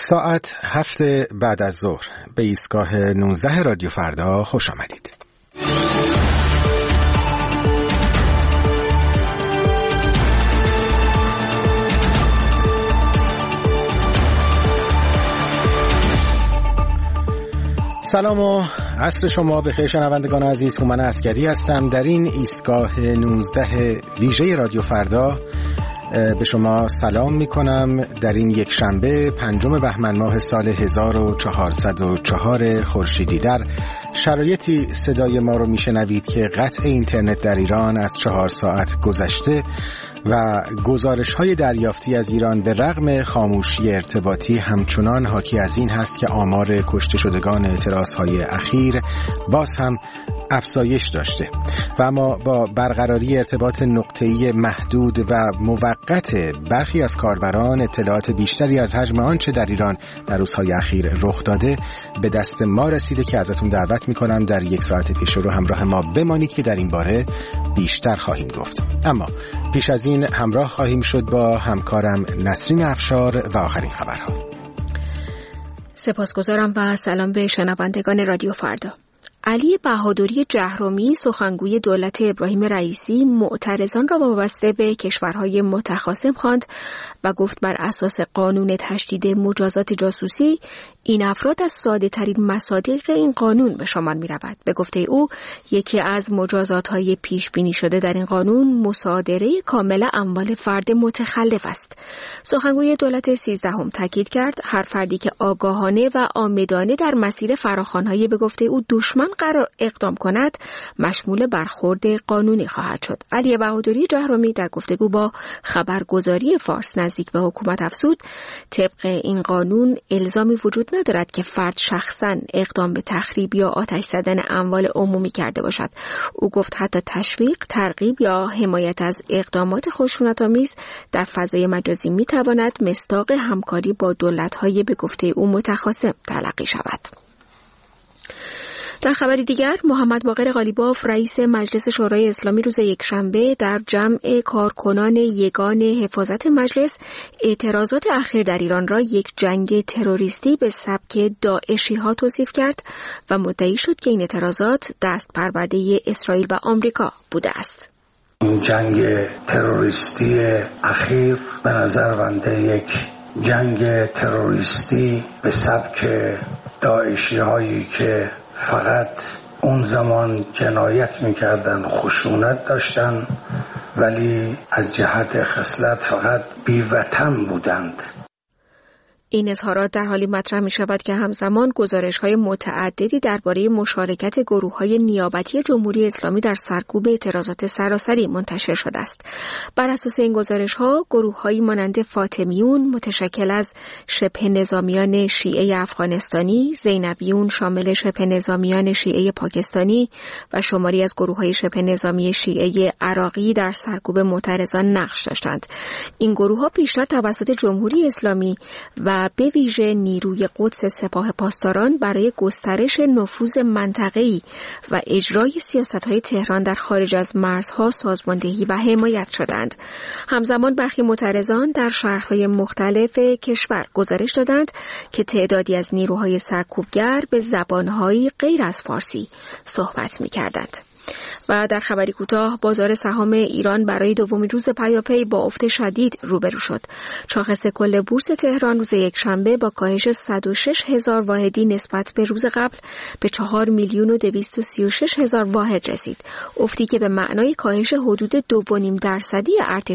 ساعت 7 بعد از ظهر به ایستگاه 19 رادیو فردا خوش آمدید. سلام و عصر شما بخیر شنوندگان عزیز. هومن عسکری هستم. در این ایستگاه 19 ویژه رادیو فردا به شما سلام می کنم. در این یک شنبه 5 بهمن ماه سال 1404 خورشیدی در شرایطی صدای ما رو می شنوید که قطع اینترنت در ایران از 4 ساعت گذشته و گزارش‌های دریافتی از ایران به رغم خاموشی ارتباطی همچنان حاکی از این هست که آمار کشته شدگان اعتراض‌های اخیر باز هم افزایش داشته و اما با برقراری ارتباط نقطه‌ای محدود و موقت برخی از کاربران اطلاعات بیشتری از حجم آنچه در ایران در روزهای اخیر رخ داده به دست ما رسیده که ازتون دعوت می‌کنم در یک ساعت پیش رو همراه ما بمانید که در این باره بیشتر خواهیم گفت. اما پیش از این همراه خواهیم شد با همکارم نسرین افشار و آخرین خبرها. سپاسگزارم و سلام به شنوندگان رادیو فردا. علی بهادری جهرمی سخنگوی دولت ابراهیم رئیسی معترضان را وابسته به کشورهای متخاصم خواند و گفت بر اساس قانون تشدید مجازات جاسوسی این افراد از ساده ترین مصادیق این قانون به شمار می رود. به گفته او یکی از مجازات های پیش بینی شده در این قانون مصادره کامل اموال فرد متخلف است. سخنگوی دولت 13 تاکید کرد هر فردی که آگاهانه و عامدانه در مسیر فراخوان‌های به گفته او دشمن قرار اقدام کند مشمول برخورد قانونی خواهد شد. علی بهادری جهرمی در گفتگو با خبرگزاری فارس نزدیک به حکومت افزود طبق این قانون الزامی وجود ندارد که فرد شخصاً اقدام به تخریب یا آتش زدن اموال عمومی کرده باشد. او گفت حتی تشویق، ترغیب یا حمایت از اقدامات خشونت‌آمیز در فضای مجازی می‌تواند مصداق همکاری با دولت‌های به گفته او متخاصم تلقی شود. در خبری دیگر محمد باقر قالیباف رئیس مجلس شورای اسلامی روز یکشنبه در جمع کارکنان یگان حفاظت مجلس اعتراضات اخیر در ایران را یک جنگ تروریستی به سبک داعشی ها توصیف کرد و مدعی شد که این اعتراضات دست پرورده اسرائیل و آمریکا بوده است. این جنگ تروریستی اخیر به نظر بنده یک جنگ تروریستی به سبک داعشی هایی که فقط اون زمان جنایت میکردن، خشونت داشتن ولی از جهت خصلت فقط بی‌وطن بودند. این اظهارات در حالی مطرح می شود که همزمان گزارش‌های متعددی درباره مشارکت گروه‌های نیابتی جمهوری اسلامی در سرکوب اعتراضات سراسری منتشر شده است. بر اساس این گزارش‌ها گروه‌هایی مانند فاطمیون متشکل از شبه نظامیان شیعه افغانستانی، زینبیون شامل شبه نظامیان شیعه پاکستانی و شماری از گروه‌های شبه نظامی شیعه عراقی در سرکوب معترضان نقش داشتند. این گروه‌ها پیشتر توسط جمهوری اسلامی و به ویژه نیروی قدس سپاه پاسداران برای گسترش نفوذ منطقه‌ای و اجرای سیاست‌های تهران در خارج از مرزها سازماندهی و حمایت شدند. همزمان برخی معترضان در شهرهای مختلف کشور گزارش دادند که تعدادی از نیروهای سرکوبگر به زبان‌های غیر از فارسی صحبت می‌کردند. و در خبری کوتاه بازار سهام ایران برای دومین روز پیاپی با افت شدید روبرو شد. شاخص کل بورس تهران روز یکشنبه با کاهش 106,000 واحدی نسبت به روز قبل به 4,236,000 واحد رسید. افتی که به معنای کاهش حدود 2.5%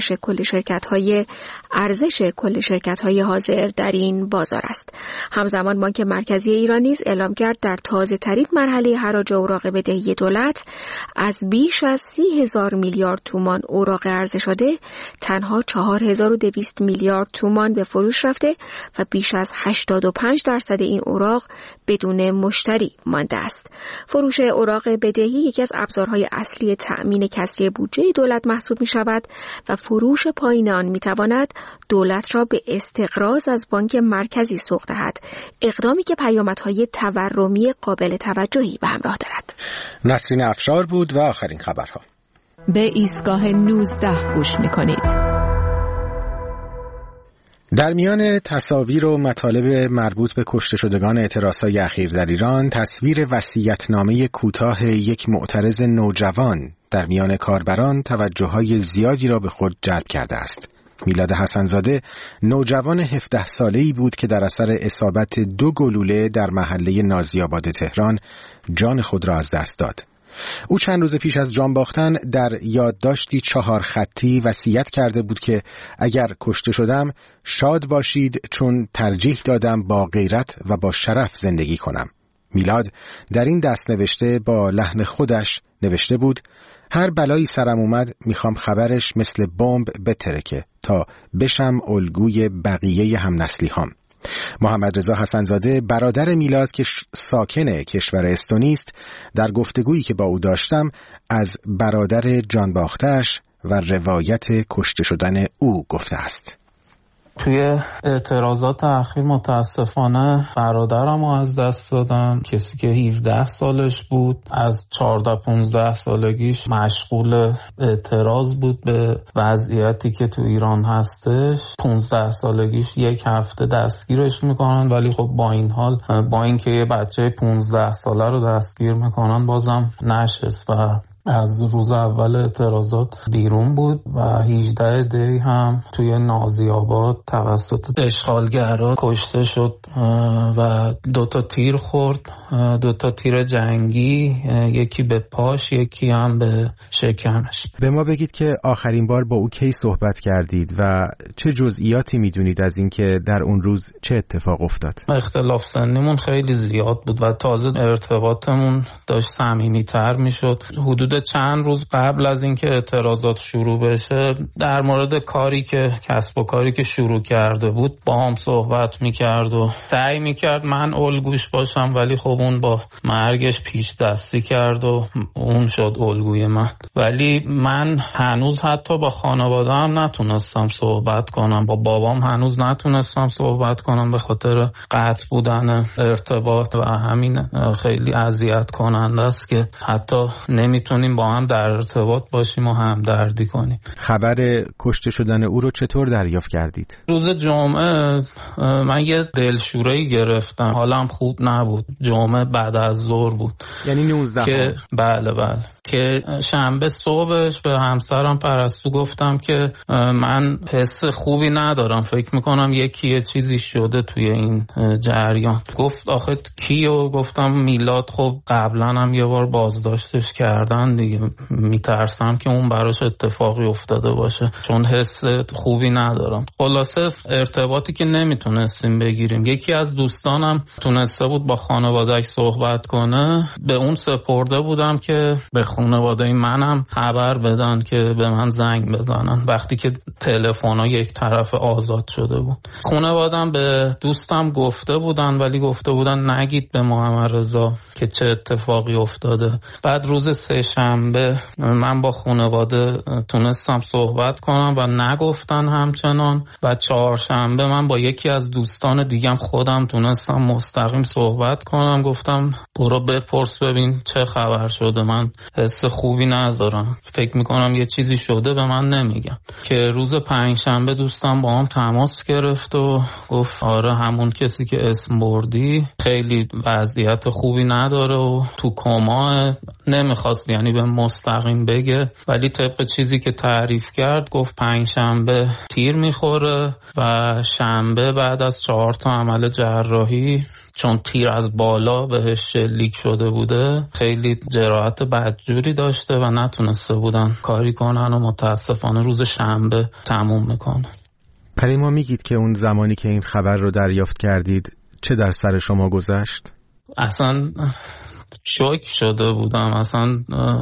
ارزش کل شرکت‌های حاضر در این بازار است. همزمان بانک مرکزی ایران نیز اعلام کرد در تازه‌ترین مرحله حراج اوراق بدهی دولت از بیش از 30,000 میلیارد تومان اوراق عرضه شده تنها 4,200 میلیارد تومان به فروش رفته و بیش از 85% این اوراق بدون مشتری مانده است. فروش اوراق بدهی یکی از ابزارهای اصلی تأمین کسری بودجه دولت محسوب می شود و فروش پایین آن می تواند دولت را به استقراض از بانک مرکزی سوق دهد، اقدامی که پیامدهای تورمی قابل توجهی به همراه دارد. نسرین افشار بود و آخرین خبرها. به ایستگاه 19 گوش می‌کنید. در میان تصاویر و مطالب مربوط به کشته شدگان اعتراضهای اخیر در ایران، تصویر وصیت‌نامه کوتاه یک معترض نوجوان در میان کاربران توجه‌های زیادی را به خود جلب کرده است. میلاد حسن‌زاده نوجوان 17 ساله‌ای بود که در اثر اصابت 2 گلوله در محله نازی‌آباد تهران جان خود را از دست داد. او چند روز پیش از جان باختن در یادداشتی 4 خطی وصیت کرده بود که اگر کشته شدم شاد باشید چون ترجیح دادم با غیرت و با شرف زندگی کنم. میلاد در این دست نوشته با لحن خودش نوشته بود: هر بلایی سرم اومد میخوام خبرش مثل بمب بترکه تا بشم الگوی بقیه همنسلی هام. محمد رضا حسن‌زاده برادر میلاد که ساکن کشور استونی است، در گفتگویی که با او داشتم از برادر جان باخته‌اش و روایت کشته شدن او گفته است. توی اعتراضات اخیر متاسفانه برادرم رو از دست دادم، کسی که 17 سالش بود. از 14-15 سالگیش مشغول اعتراض بود به وضعیتی که تو ایران هستش. 15 سالگیش 1 هفته دستگیرش میکنن، ولی خب با این حال، با اینکه یه بچه 15 ساله رو دستگیر میکنن، بازم نشست و از روز اول اعتراضات بیرون بود و 18 دی هم توی نازی‌آباد توسط اشغالگرا کشته شد و 2 تیر خورد، 2 تیر جنگی، یکی به پاش، یکی هم به شکمش. به ما بگید که آخرین بار با او کی صحبت کردید و چه جزئیاتی میدونید از این که در اون روز چه اتفاق افتاد؟ اختلاف سنیمون خیلی زیاد بود و تازه ارتباطمون داشت صمیمی‌تر میشد. حدود چند روز قبل از اینکه اعتراضات شروع بشه، در مورد کاری که کسب و کاری که شروع کرده بود با هم صحبت میکرد و سعی میکرد من الگوش باشم، ولی خب اون با مرگش پیش دستی کرد و اون شد الگوی من. ولی من هنوز حتی با خانواده‌ام نتونستم صحبت کنم، با بابام هنوز نتونستم صحبت کنم به خاطر قطع بودن ارتباط و همین خیلی اذیت کننده است که حتی نمیتونیم با هم در ارتباط باشیم و همدردی کنیم. خبر کشته شدن او رو چطور دریافت کردید؟ روز جمعه من یه دلشوره‌ای گرفتم، حالم خوب نبود. جمعه بعد از ظهر بود، یعنی 19 که بله که شنبه صبحش به همسرم پرستو گفتم که من حس خوبی ندارم، فکر میکنم یه چیزی شده توی این جریان. گفت آخه کیو؟ گفتم میلاد. خب قبلا هم یه بار بازداشتش کردن دیگه، میترسم که اون براش اتفاقی افتاده باشه، چون حس خوبی ندارم. خلاصه ارتباطی که نمیتونستیم بگیریم. یکی از دوستانم تونسته بود با خانواده‌اش صحبت کنه، به اون سپرده بودم که به خانواده منم خبر بدن که به من زنگ بزنن وقتی که تلفن‌ها یک طرف آزاد شده بود. خانواده‌ام به دوستم گفته بودن، ولی گفته بودن نگید به محمد رضا که چه اتفاقی افتاده. بعد روز سه‌شنبه من با خانواده تونستم صحبت کنم و نگفتن همچنان، و چهارشنبه من با یکی از دوستان دیگم خودم تونستم مستقیم صحبت کنم. گفتم برو بپرس ببین چه خبر شده، من حس خوبی ندارم، فکر میکنم یه چیزی شده، به من نمیگم. که روز پنجشنبه دوستم با هم تماس گرفت و گفت آره همون کسی که اسم بردی خیلی وضعیت خوبی نداره و تو کما. نمیخواست یعنی به مستقیم بگه، ولی طبق چیزی که تعریف کرد گفت پنجشنبه تیر میخوره و شنبه بعد از 4 تا عمل جراحی، چون تیر از بالا بهش شلیک شده بوده، خیلی جراحت بدجوری داشته و نتونسته بودن کاری کنن و متاسفانه روز شنبه تموم میکنه. پری ما میگید که اون زمانی که این خبر رو دریافت کردید چه در سر شما گذشت؟ اصلا شوک شده بودم، اصلا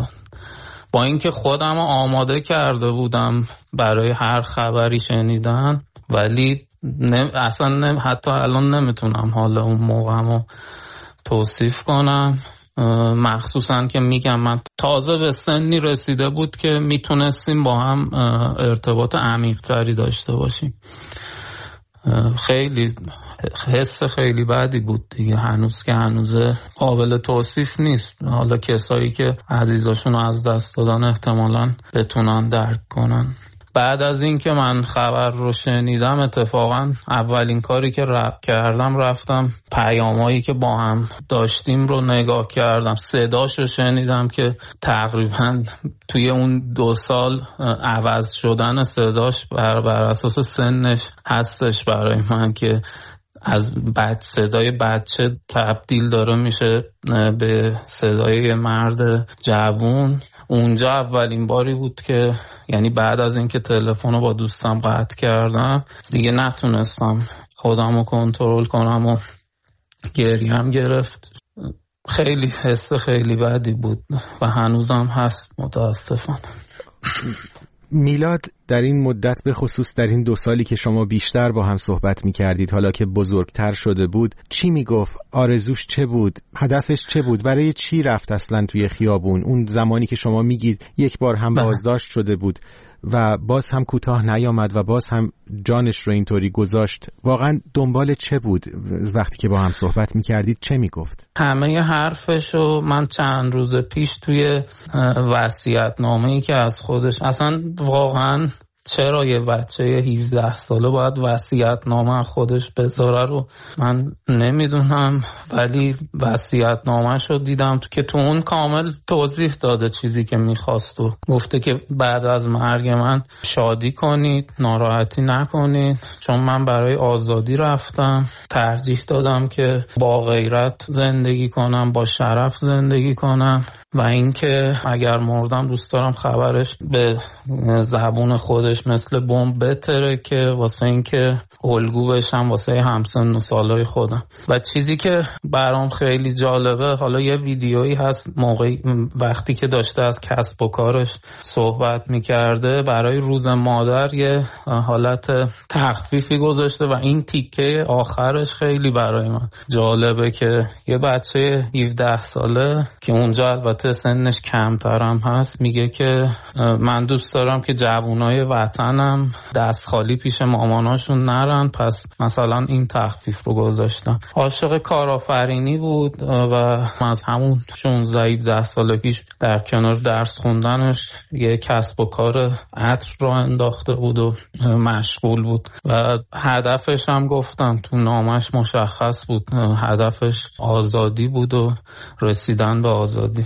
با اینکه خودم آماده کرده بودم برای هر خبری شنیدن، ولی اصلا حتی الان نمیتونم حالا اون موقعمو توصیف کنم. مخصوصا که میگم من تازه به سنی رسیده بود که میتونستیم با هم ارتباط عمیق‌تری داشته باشیم. خیلی حس خیلی بدی بود دیگه، هنوز که هنوزه قابل توصیف نیست. حالا کسایی که عزیزاشون رو از دست دادن احتمالاً بتونن درک کنن. بعد از این که من خبر رو شنیدم اتفاقا اولین کاری که کردم رفتم پیامایی که با هم داشتیم رو نگاه کردم، صداش رو شنیدم که تقریبا توی اون 2 سال عوض شدن صداش بر اساس سنش هستش برای من که از صدای بچه تبدیل داره میشه به صدای مرد جوون. اونجا اولین باری بود که یعنی بعد از اینکه تلفن رو با دوستم قطع کردم دیگه نتونستم خودم رو کنترل کنم و گریم گرفت. خیلی حس خیلی بدی بود و هنوزم هست متاسفانه. میلاد در این مدت به خصوص در این 2 سالی که شما بیشتر با هم صحبت می کردید، حالا که بزرگتر شده بود، چی می گفت؟ آرزوش چه بود؟ هدفش چه بود؟ برای چی رفت اصلا توی خیابون؟ اون زمانی که شما میگید یک بار هم بازداشت شده بود و باز هم کوتاه نیامد و باز هم جانش رو اینطوری گذاشت، واقعا دنبال چه بود؟ وقتی که با هم صحبت میکردید چه میگفت؟ همه حرفشو من چند روز پیش توی وصیت‌نامه‌ای که از خودش، اصلا واقعا چرا یه بچه 17 ساله باید وصیت‌نامه خودش بذاره رو من نمیدونم، ولی وصیت‌نامه‌شو دیدم که تو اون کامل توضیح داده چیزی که میخواست و گفته که بعد از مرگ من شادی کنید، ناراحتی نکنید، چون من برای آزادی رفتم، ترجیح دادم که با غیرت زندگی کنم، با شرف زندگی کنم و اینکه اگر مردم دوست دارم خبرش به زبون خودش مثل بمب بتره که واسه اینکه الگو بشم واسه همسن و سالای خودم. و چیزی که برام خیلی جالبه، حالا یه ویدیویی هست وقتی که داشته از کسب و کارش صحبت میکرده، برای روز مادر یه حالت تخفیفی گذاشته و این تیکه آخرش خیلی برای من جالبه که یه بچه 17 ساله که اونجا البته سنش کمترم هست میگه که من دوست دارم که جوانای وطنم دست خالی پیش ماماناشون نرن، پس مثلا این تخفیف رو گذاشتم. عاشق کارآفرینی بود و از همون 16-17 سالگیش در کنار درس خوندنش یه کسب و کار عطر رو انداخته بود و مشغول بود و هدفش هم گفتم تو نامش مشخص بود، هدفش آزادی بود و رسیدن به آزادی.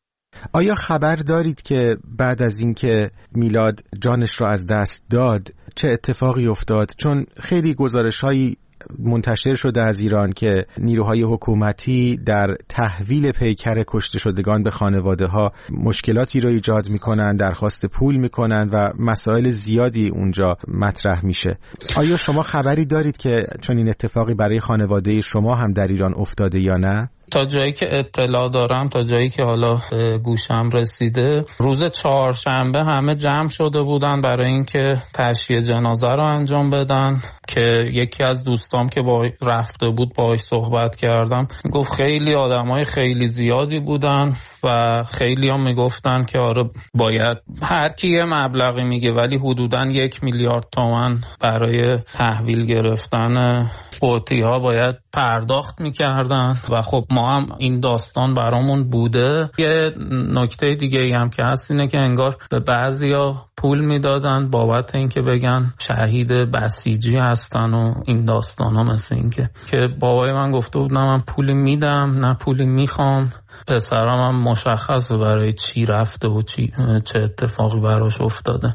آیا خبر دارید که بعد از اینکه میلاد جانش رو از دست داد چه اتفاقی افتاد؟ چون خیلی گزارش‌هایی منتشر شده از ایران که نیروهای حکومتی در تحویل پیکر کشته شدگان به خانواده‌ها مشکلاتی رو ایجاد می‌کنن، درخواست پول می‌کنن و مسائل زیادی اونجا مطرح میشه. آیا شما خبری دارید که چون این اتفاقی برای خانواده شما هم در ایران افتاده یا نه؟ تا جایی که اطلاع دارم، تا جایی که حالا گوشم رسیده، روز 4شنبه همه جمع شده بودن برای اینکه تشییع جنازه رو انجام بدن که یکی از دوستام که با رفته بود باهاش صحبت کردم گفت خیلی آدمای خیلی زیادی بودن و خیلی هم میگفتن که آره باید هر کی یه مبلغی میگه ولی حدوداً 1 میلیارد تومان برای تحویل گرفتن فوتی ها باید پرداخت میکردن و خب ما هم این داستان برامون بوده. یه نکته دیگه هم که هست اینه که انگار به بعضیا پول میدادن بابت اینکه بگن شهید بسیجی هستن و این داستان ها، مثل این که بابای من گفته بود نه من پولی میدم نه پولی میخوام، پسرم هم مشخصه برای چی رفته و چه اتفاقی براش افتاده.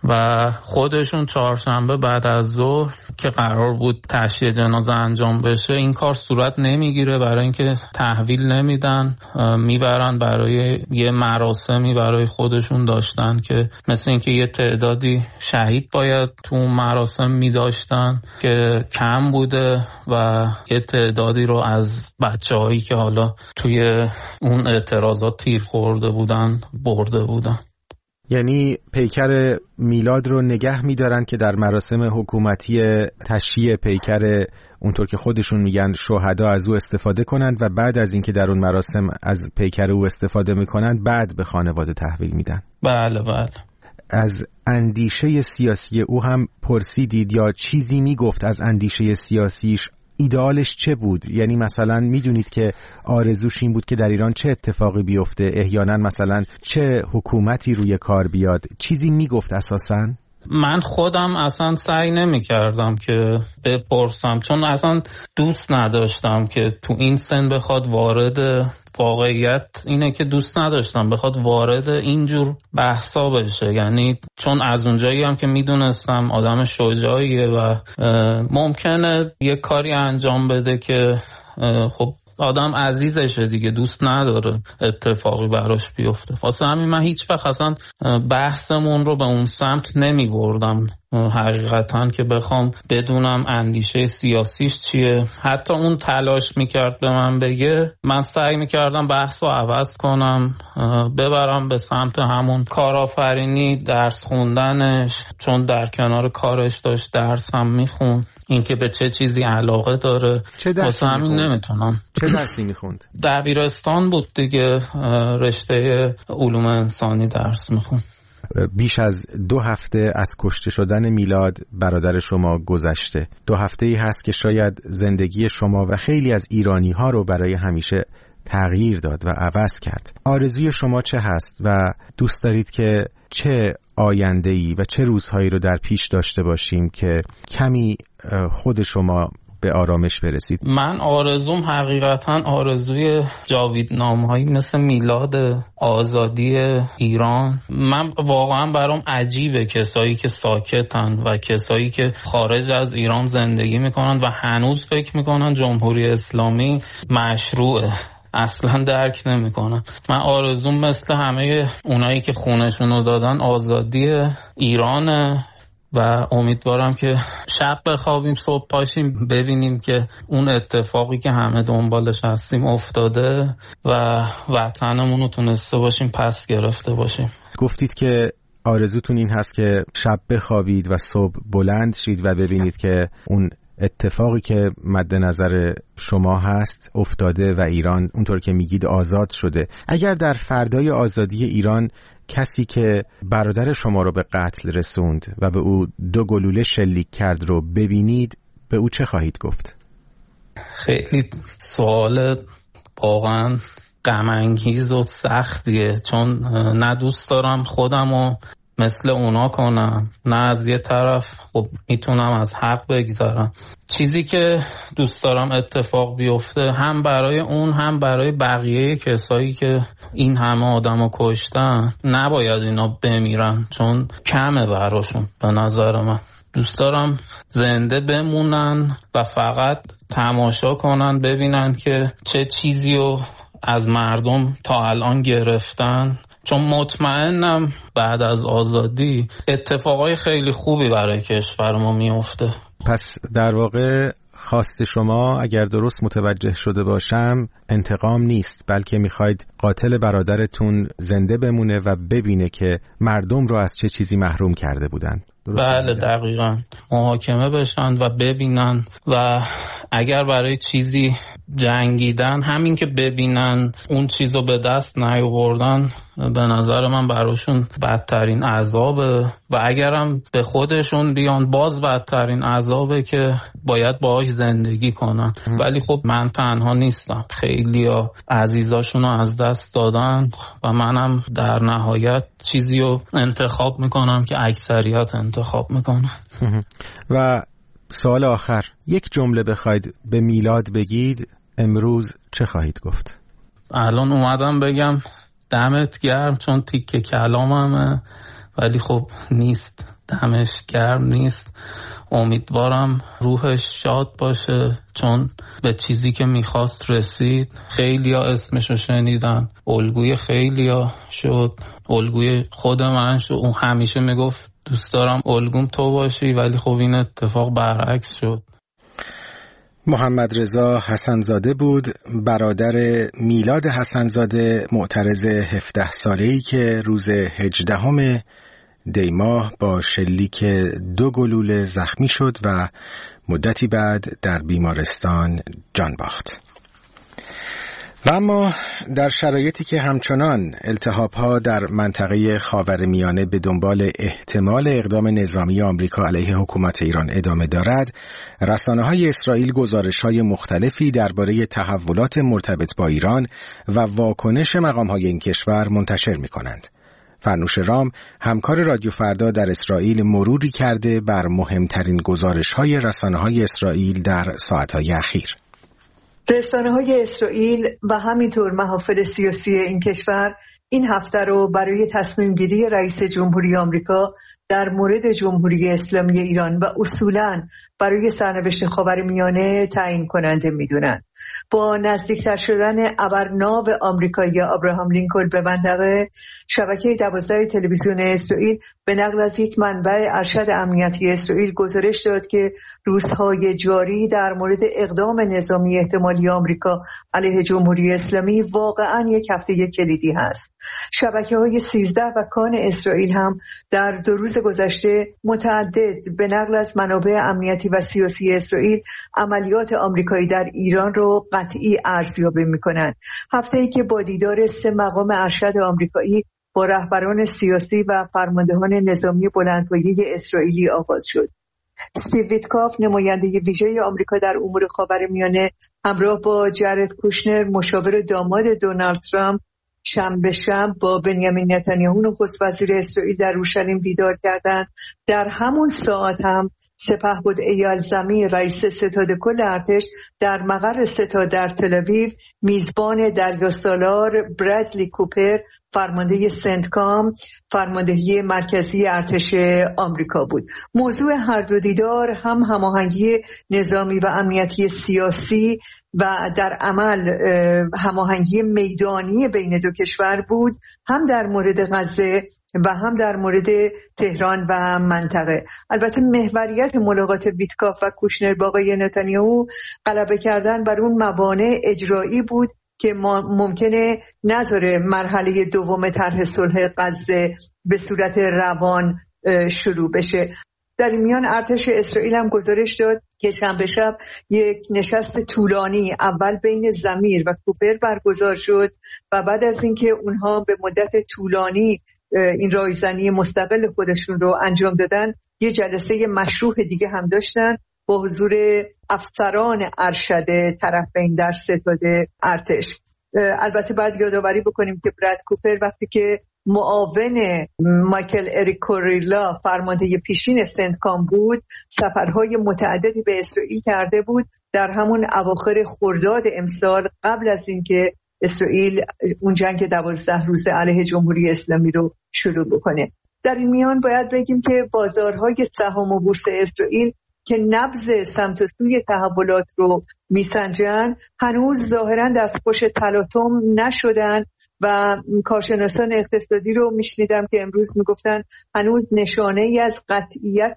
و خودشون 4شنبه بعد از ظهر که قرار بود تشییع جنازه انجام بشه این کار صورت نمیگیره، برای اینکه تحویل نمیدن، میبرن برای یه مراسمی برای خودشون داشتن که مثل اینکه یه تعدادی شهید باید تو مراسم میداشتن که کم بوده و یه تعدادی رو از بچه‌هایی که حالا توی اون اعتراضات تیر خورده بودن برده بودن. یعنی پیکر میلاد رو نگه می‌دارن که در مراسم حکومتی تشییع پیکر اونطور که خودشون میگن شهدا از او استفاده کنند و بعد از اینکه در اون مراسم از پیکر او استفاده میکنند بعد به خانواده تحویل میدن. بله بله. از اندیشه سیاسی او هم پرسیدید یا چیزی میگفت از اندیشه سیاسیش؟ ایدئالش چه بود؟ یعنی مثلا میدونید که آرزوش این بود که در ایران چه اتفاقی بیفته، احیانا مثلا چه حکومتی روی کار بیاد، چیزی میگفت اساساً؟ من خودم اصلا سعی نمی کردم که بپرسم، چون اصلا دوست نداشتم که تو این سن بخواد وارد، واقعیت اینه که دوست نداشتم بخواد وارد اینجور بحثا بشه. یعنی چون از اونجایی هم که میدونستم آدم شجاعیه و ممکنه یه کاری انجام بده که خب آدم عزیزشه دیگه، دوست نداره اتفاقی براش بیفته. واسه همین من هیچ وقت اصلا بحثمون رو به اون سمت نمی بردم حقیقتا که بخوام بدونم اندیشه سیاسیش چیه. حتی اون تلاش میکرد به من بگه، من سعی میکردم بحث رو عوض کنم، ببرم به سمت همون کارآفرینی، درس خوندنش، چون در کنار کارش داشت درس هم میخوند، اینکه به چه چیزی علاقه داره. واسه همین نمیتونم. چه درسی میخوند؟ دبیرستان بود دیگه، رشته علوم انسانی درس میخوند. بیش از 2 هفته از کشته شدن میلاد برادر شما گذشته. 2 هفته‌ای هست که شاید زندگی شما و خیلی از ایرانی ها رو برای همیشه تغییر داد و عوض کرد. آرزوی شما چه هست و دوست دارید که چه آینده‌ای و چه روزهایی رو در پیش داشته باشیم که کمی خود شما به آرامش برسید؟ من آرزوم حقیقتا آرزوی جاویدنامه‌هایی مثل میلاد، آزادی ایران. من واقعا برام عجیبه کسایی که ساکتن و کسایی که خارج از ایران زندگی میکنن و هنوز فکر میکنن جمهوری اسلامی مشروعه. اصلا درک نمیکنم. من آرزوم مثل همه اونایی که خونشونو دادن آزادی ایرانه و امیدوارم که شب بخوابیم صبح پاشیم ببینیم که اون اتفاقی که همه دنبالش هستیم افتاده و وطنمون رو تونسته باشیم پس گرفته باشیم. گفتید که آرزوتون این هست که شب بخوابید و صبح بلند شید و ببینید که اون اتفاقی که مد نظر شما هست افتاده و ایران اونطور که میگید آزاد شده. اگر در فردای آزادی ایران کسی که برادر شما رو به قتل رسوند و به او 2 گلوله شلیک کرد رو ببینید، به او چه خواهید گفت؟ خیلی سوال واقعا غم انگیز و سختیه، چون نه دوست دارم خودمو مثل اونا کنم، نه از یه طرف خب میتونم از حق بگذارم. چیزی که دوست دارم اتفاق بیفته هم برای اون هم برای بقیه کسایی که این همه آدمو کشتن، نباید اینا بمیرن چون کمه براشون. به نظر من دوست دارم زنده بمونن و فقط تماشا کنن، ببینن که چه چیزی رو از مردم تا الان گرفتن، چون مطمئنم بعد از آزادی اتفاقای خیلی خوبی برای کشور ما میفته. پس در واقع خواست شما اگر درست متوجه شده باشم انتقام نیست، بلکه میخواید قاتل برادرتون زنده بمونه و ببینه که مردم رو از چه چیزی محروم کرده بودن. بله دقیقاً، محاکمه بشن و ببینن و اگر برای چیزی جنگیدن، همین که ببینن اون چیزو به دست نیاوردن، به نظر من براشون بدترین عذابه و اگرم به خودشون بیان باز بدترین عذابه که باید باهاش زندگی کنن. ولی خب من تنها نیستم، خیلیا عزیزاشونو از دست دادن و منم در نهایت چیزی رو انتخاب میکنم که اکثریت انتخاب میکنن. و سوال آخر، یک جمله بخواید به میلاد بگید امروز چه خواهید گفت؟ الان اومدم بگم دمت گرم، چون تیکه کلاممه ولی خب نیست، دمش گرم نیست. امیدوارم روحش شاد باشه چون به چیزی که میخواست رسید. خیلیا اسمشو شنیدن، الگوی خیلیا شد، الگوی خود من شد. اون همیشه میگفت دوست دارم الگوم تو باشی، ولی خب این اتفاق برعکس شد. محمد رضا حسن‌زاده بود، برادر میلاد حسن‌زاده، معترض 17 ساله‌ای که روز 18 دی ماه با شلیک 2 گلوله زخمی شد و مدتی بعد در بیمارستان جان باخت. و اما در شرایطی که همچنان التهاب‌ها در منطقه خاورمیانه به دنبال احتمال اقدام نظامی آمریکا علیه حکومت ایران ادامه دارد، رسانه‌های اسرائیل گزارش‌های مختلفی درباره تحولات مرتبط با ایران و واکنش مقام‌های این کشور منتشر می‌کنند. فرنوش رام، همکار رادیو فردا در اسرائیل، مروری کرده بر مهمترین گزارش‌های رسانه‌های اسرائیل در ساعت‌های اخیر. رسانه‌های اسرائیل و همینطور محافل سیاسی این کشور این هفته رو برای تصمیم گیری رئیس جمهوری آمریکا در مورد جمهوری اسلامی ایران و اصولاً برای سرنوشت خاورمیانه تعیین کننده میدونن. با نزدیکتر شدن ابرناو آمریکایی ابراهام لینکلن به منطقه، شبکه 12 تلویزیون اسرائیل به نقل از یک منبع ارشد امنیتی اسرائیل گزارش داد که روزهای جاری در مورد اقدام نظامی احتمالی آمریکا علیه جمهوری اسلامی واقعاً یک هفته کلیدی هست. شبکه‌های 13 و کان اسرائیل هم در 2 روز گذشته متعدد به نقل از منابع امنیتی و سیاسی اسرائیل عملیات آمریکایی در ایران رو قطعی ارزیابی می‌کنند. هفته‌ای که با دیدار 3 مقام ارشد آمریکایی با رهبران سیاسی و فرماندهان نظامی بلندپایه اسرائیلی آغاز شد. استیو ویتکاف، نماینده ویژه آمریکا در امور خاورمیانه، همراه با جرد کوشنر، مشاور داماد دونالد ترامپ، شنبه شب با بنیامین نتانیاهو نخست وزیر اسرائیل در اورشلیم دیدار کردند. در همون ساعت هم سپهبد ایال زمین، رئیس ستاد کل ارتش، در مقر ستاد در تل آویو میزبان دریاسالار برادلی کوپر، فرمانده سنتکام، فرماندهی مرکزی ارتش آمریکا بود. موضوع هر دو دیدار هم هماهنگی نظامی و امنیتی سیاسی و در عمل هماهنگی میدانی بین دو کشور بود، هم در مورد غزه و هم در مورد تهران و منطقه. البته محوریت ملاقات ویتکاف و کوشنر با آقای نتانیاهو غلبه کردن بر اون موانع اجرایی بود که ممکنه نذاره مرحله دوم طرح صلح غزه به صورت روان شروع بشه. در این میان ارتش اسرائیل هم گزارش داد که شنبه شب یک نشست طولانی اول بین زمیر و کوپر برگزار شد و بعد از اینکه اونها به مدت طولانی این رایزنی مستقل خودشون رو انجام دادن، یه جلسه مشروع دیگه هم داشتن با حضور افسران ارشد طرفین در ستاد ارتش. البته باید یادآوری بکنیم که براد کوپر وقتی که معاون مایکل اریک کوریلا فرمانده پیشین سنتکام بود، سفرهای متعددی به اسرائیل کرده بود در همون اواخر خرداد امسال، قبل از اینکه اسرائیل اون جنگ 12 روزه علیه جمهوری اسلامی رو شروع بکنه. در این میان باید بگیم که بازارهای سهام و بورس اسرائیل که نبض سمت و سوی تحولات رو میسنجن هنوز ظاهراً دستخوش تلاطم نشدن و کارشناسان اقتصادی رو میشنیدم که امروز میگفتن هنوز نشانه ای از قطعیت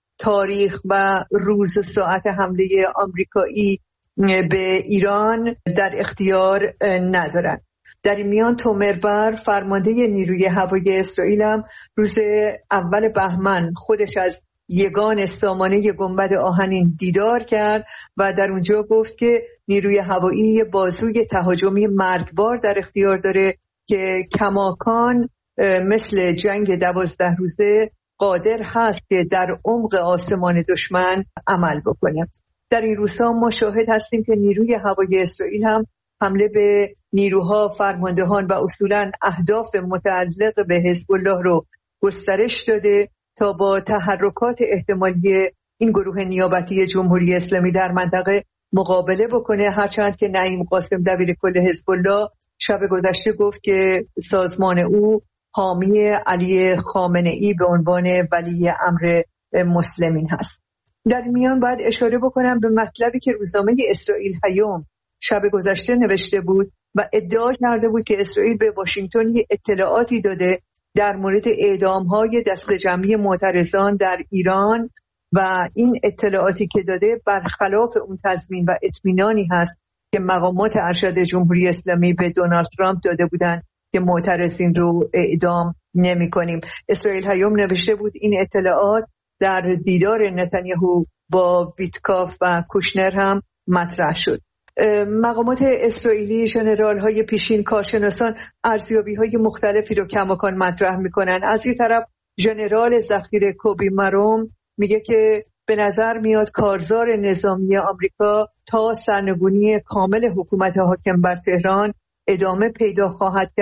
تاریخ و روز و ساعت حمله آمریکایی به ایران در اختیار ندارن. در این میان تومربر، فرمانده نیروی هوایی اسرائیل، هم روز اول بهمن خودش از یگان سامانه گنبد آهنین دیدار کرد و در اونجا گفت که نیروی هوایی بازوی تهاجمی مرگبار در اختیار داره که کماکان مثل جنگ 12 روزه قادر هست که در عمق آسمان دشمن عمل بکنه. در این روزها ما شاهد هستیم که نیروی هوایی اسرائیل هم حمله به نیروها، فرماندهان و اصولاً اهداف متعلق به حزب الله رو گسترش داده تا با تحرکات احتمالی این گروه نیابتی جمهوری اسلامی در منطقه مقابله بکنه، هرچند که نعیم قاسم دبیر کل حزب الله شب گذشته گفت که سازمان او حامی علی خامنه‌ای به عنوان ولی امر مسلمین هست. در میان باید اشاره بکنم به مطلبی که روزنامه اسرائیل هیوم شب گذشته نوشته بود و ادعا کرده بود که اسرائیل به واشنگتن اطلاعاتی داده در مورد اعدام‌های دسته‌جمعی معترضان در ایران و این اطلاعاتی که داده برخلاف اون تضمین و اطمینانی هست که مقامات ارشد جمهوری اسلامی به دونالد ترامپ داده بودند که معترضین رو اعدام نمی‌کنیم. اسرائیل هیوم نوشته بود این اطلاعات در دیدار نتانیاهو با ویتکاف و کوشنر هم مطرح شد. مقامات اسرائیلی، ژنرال‌های پیشین، کارشناسان ارزیابی‌های مختلفی رو کماکان مطرح می‌کنن. از این طرف ژنرال ذخیره کوبی مروم میگه که به نظر میاد کارزار نظامی آمریکا تا سرنگونی کامل حکومت حاکم بر تهران ادامه پیدا خواهد کرد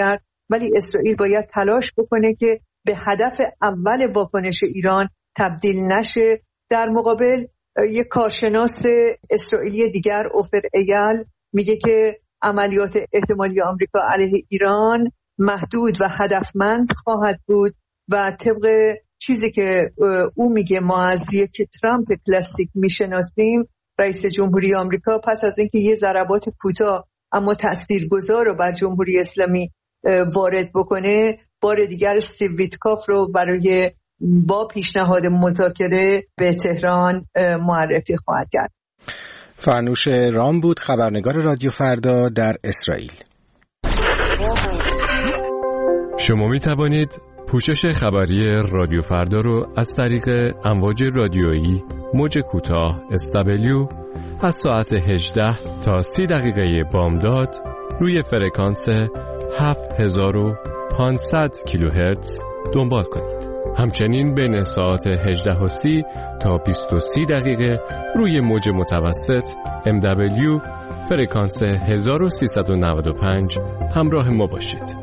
ولی اسرائیل باید تلاش بکنه که به هدف اول واکنش ایران تبدیل نشه. در مقابل یک کارشناس اسرائیلی دیگر، اوفر ایل، میگه که عملیات احتمالی آمریکا علیه ایران محدود و هدفمند خواهد بود و طبق چیزی که او میگه ما از یک ترامپ کلاسیک میشناسیم، رئیس جمهوری آمریکا پس از اینکه یه ضربات کوتاه اما تاثیرگذار رو بر جمهوری اسلامی وارد بکنه، بار دیگر استیو ویتکاف رو برای با پیشنهاد مذاکره به تهران معرفی خواهد کرد. فرنوش رام بود، خبرنگار رادیو فردا در اسرائیل. شما می توانید پوشش خبری رادیو فردا رو از طریق امواج رادیویی موج کوتاه SW از ساعت 18 تا 30 دقیقه بامداد روی فرکانس 7500 کیلوهرتز دنبال کنید. همچنین بین ساعت 18:30 تا 20:30 دقیقه روی موج متوسط MW فرکانس 1395 همراه ما باشید.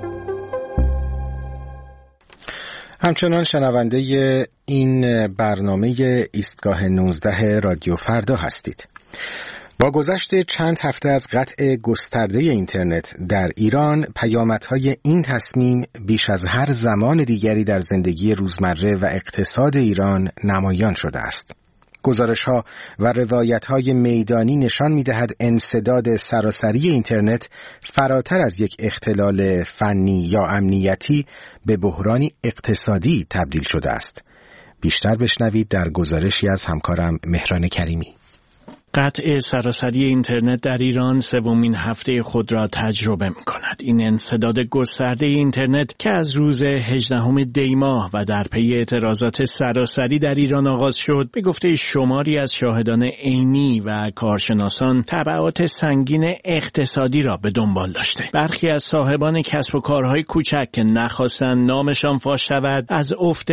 همچنان شنونده این برنامه ایستگاه 19 رادیو فردا هستید. با گذشت چند هفته از قطع گسترده اینترنت در ایران، پیامدهای این تصمیم بیش از هر زمان دیگری در زندگی روزمره و اقتصاد ایران نمایان شده است. گزارش‌ها و روایت‌های میدانی نشان می‌دهد انسداد سراسری اینترنت فراتر از یک اختلال فنی یا امنیتی به بحرانی اقتصادی تبدیل شده است. بیشتر بشنوید در گزارشی از همکارم مهران کریمی. قطع سراسری اینترنت در ایران سومین هفته خود را تجربه می‌کند. این انسداد گسترده اینترنت که از روز 18 دی ماه و در پی اعتراضات سراسری در ایران آغاز شد، به گفته شماری از شاهدان عینی و کارشناسان تبعات سنگین اقتصادی را به دنبال داشته. برخی از صاحبان کسب و کارهای کوچک که نخواستند نامشان فاش شود، از افت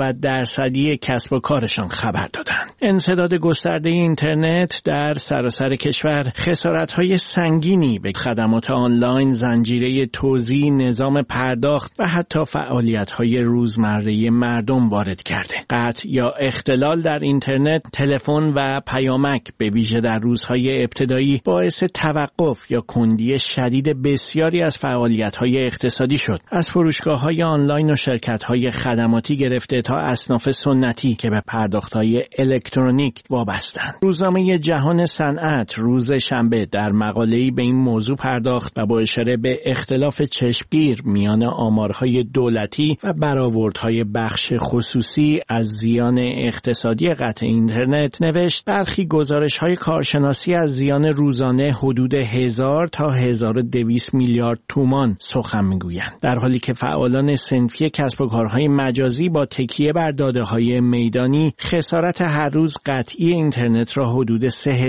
90% کسب و کارشان خبر دادند. انسداد گسترده اینترنت در سراسر کشور خسارت‌های سنگینی به خدمات آنلاین، زنجیره توزیع، نظام پرداخت و حتی فعالیت‌های روزمره مردم وارد کرده. قطع یا اختلال در اینترنت، تلفن و پیامک به ویژه در روزهای ابتدایی باعث توقف یا کندی شدید بسیاری از فعالیت‌های اقتصادی شد. از فروشگاه‌های آنلاین و شرکت‌های خدماتی گرفته تا اصناف سنتی که به پرداخت‌های الکترونیک وابسته‌اند. روزنامه جهان صنعت روز شنبه در مقاله‌ای به این موضوع پرداخت و با اشاره به اختلاف چشمگیر میان آمارهای دولتی و برآوردهای بخش خصوصی از زیان اقتصادی قطع اینترنت نوشت: برخی گزارش‌های کارشناسی از زیان روزانه حدود 1000 تا 1200 میلیارد تومان سخن می‌گویند، در حالی که فعالان صنفی کسب و کارهای مجازی با تکیه بر داده‌های میدانی خسارت هر روز قطعی اینترنت را حدود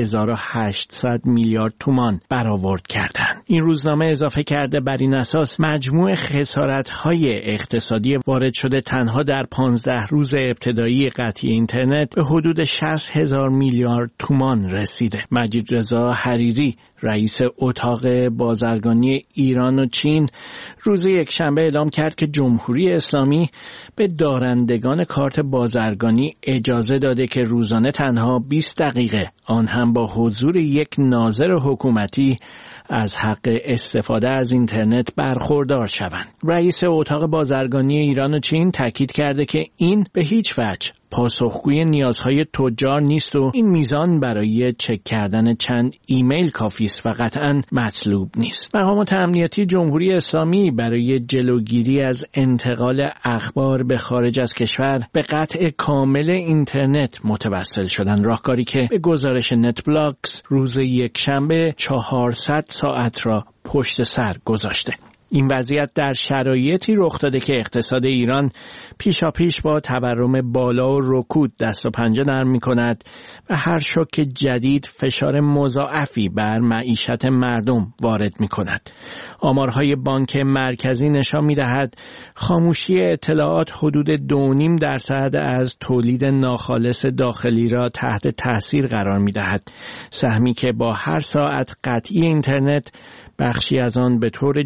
3800 میلیارد تومان برآورد کردند. این روزنامه اضافه کرده بر این اساس مجموع خسارت‌های اقتصادی وارد شده تنها در 15 روز ابتدایی قطعی اینترنت به حدود 60,000 میلیارد تومان رسیده. مجید رضا حریری، رئیس اتاق بازرگانی ایران و چین، روز یکشنبه اعلام کرد که جمهوری اسلامی به دارندگان کارت بازرگانی اجازه داده که روزانه تنها 20 دقیقه، آن هم با حضور یک ناظر حکومتی، از حق استفاده از اینترنت برخوردار شوند. رئیس اتاق بازرگانی ایران و چین تاکید کرده که این به هیچ وجه پاسخگوی نیازهای تجار نیست و این میزان برای چک کردن چند ایمیل کافی است و قطعاً مطلوب نیست. مقامات امنیتی جمهوری اسلامی برای جلوگیری از انتقال اخبار به خارج از کشور به قطع کامل اینترنت متوسل شدند، راهکاری که به گزارش نتبلاکس روز یکشنبه 400 ساعت را پشت سر گذاشته. این وضعیت در شرایطی رخ داده که اقتصاد ایران پیشاپیش با تورم بالا و رکود دست و پنجه نرم می‌کند و هر شوک جدید فشار مضاعفی بر معیشت مردم وارد می‌کند. آمارهای بانک مرکزی نشان می‌دهد خاموشی اطلاعات حدود 2.5% از تولید ناخالص داخلی را تحت تاثیر قرار می‌دهد. سهمی که با هر ساعت قطعی اینترنت بخشی از آن به طور جبران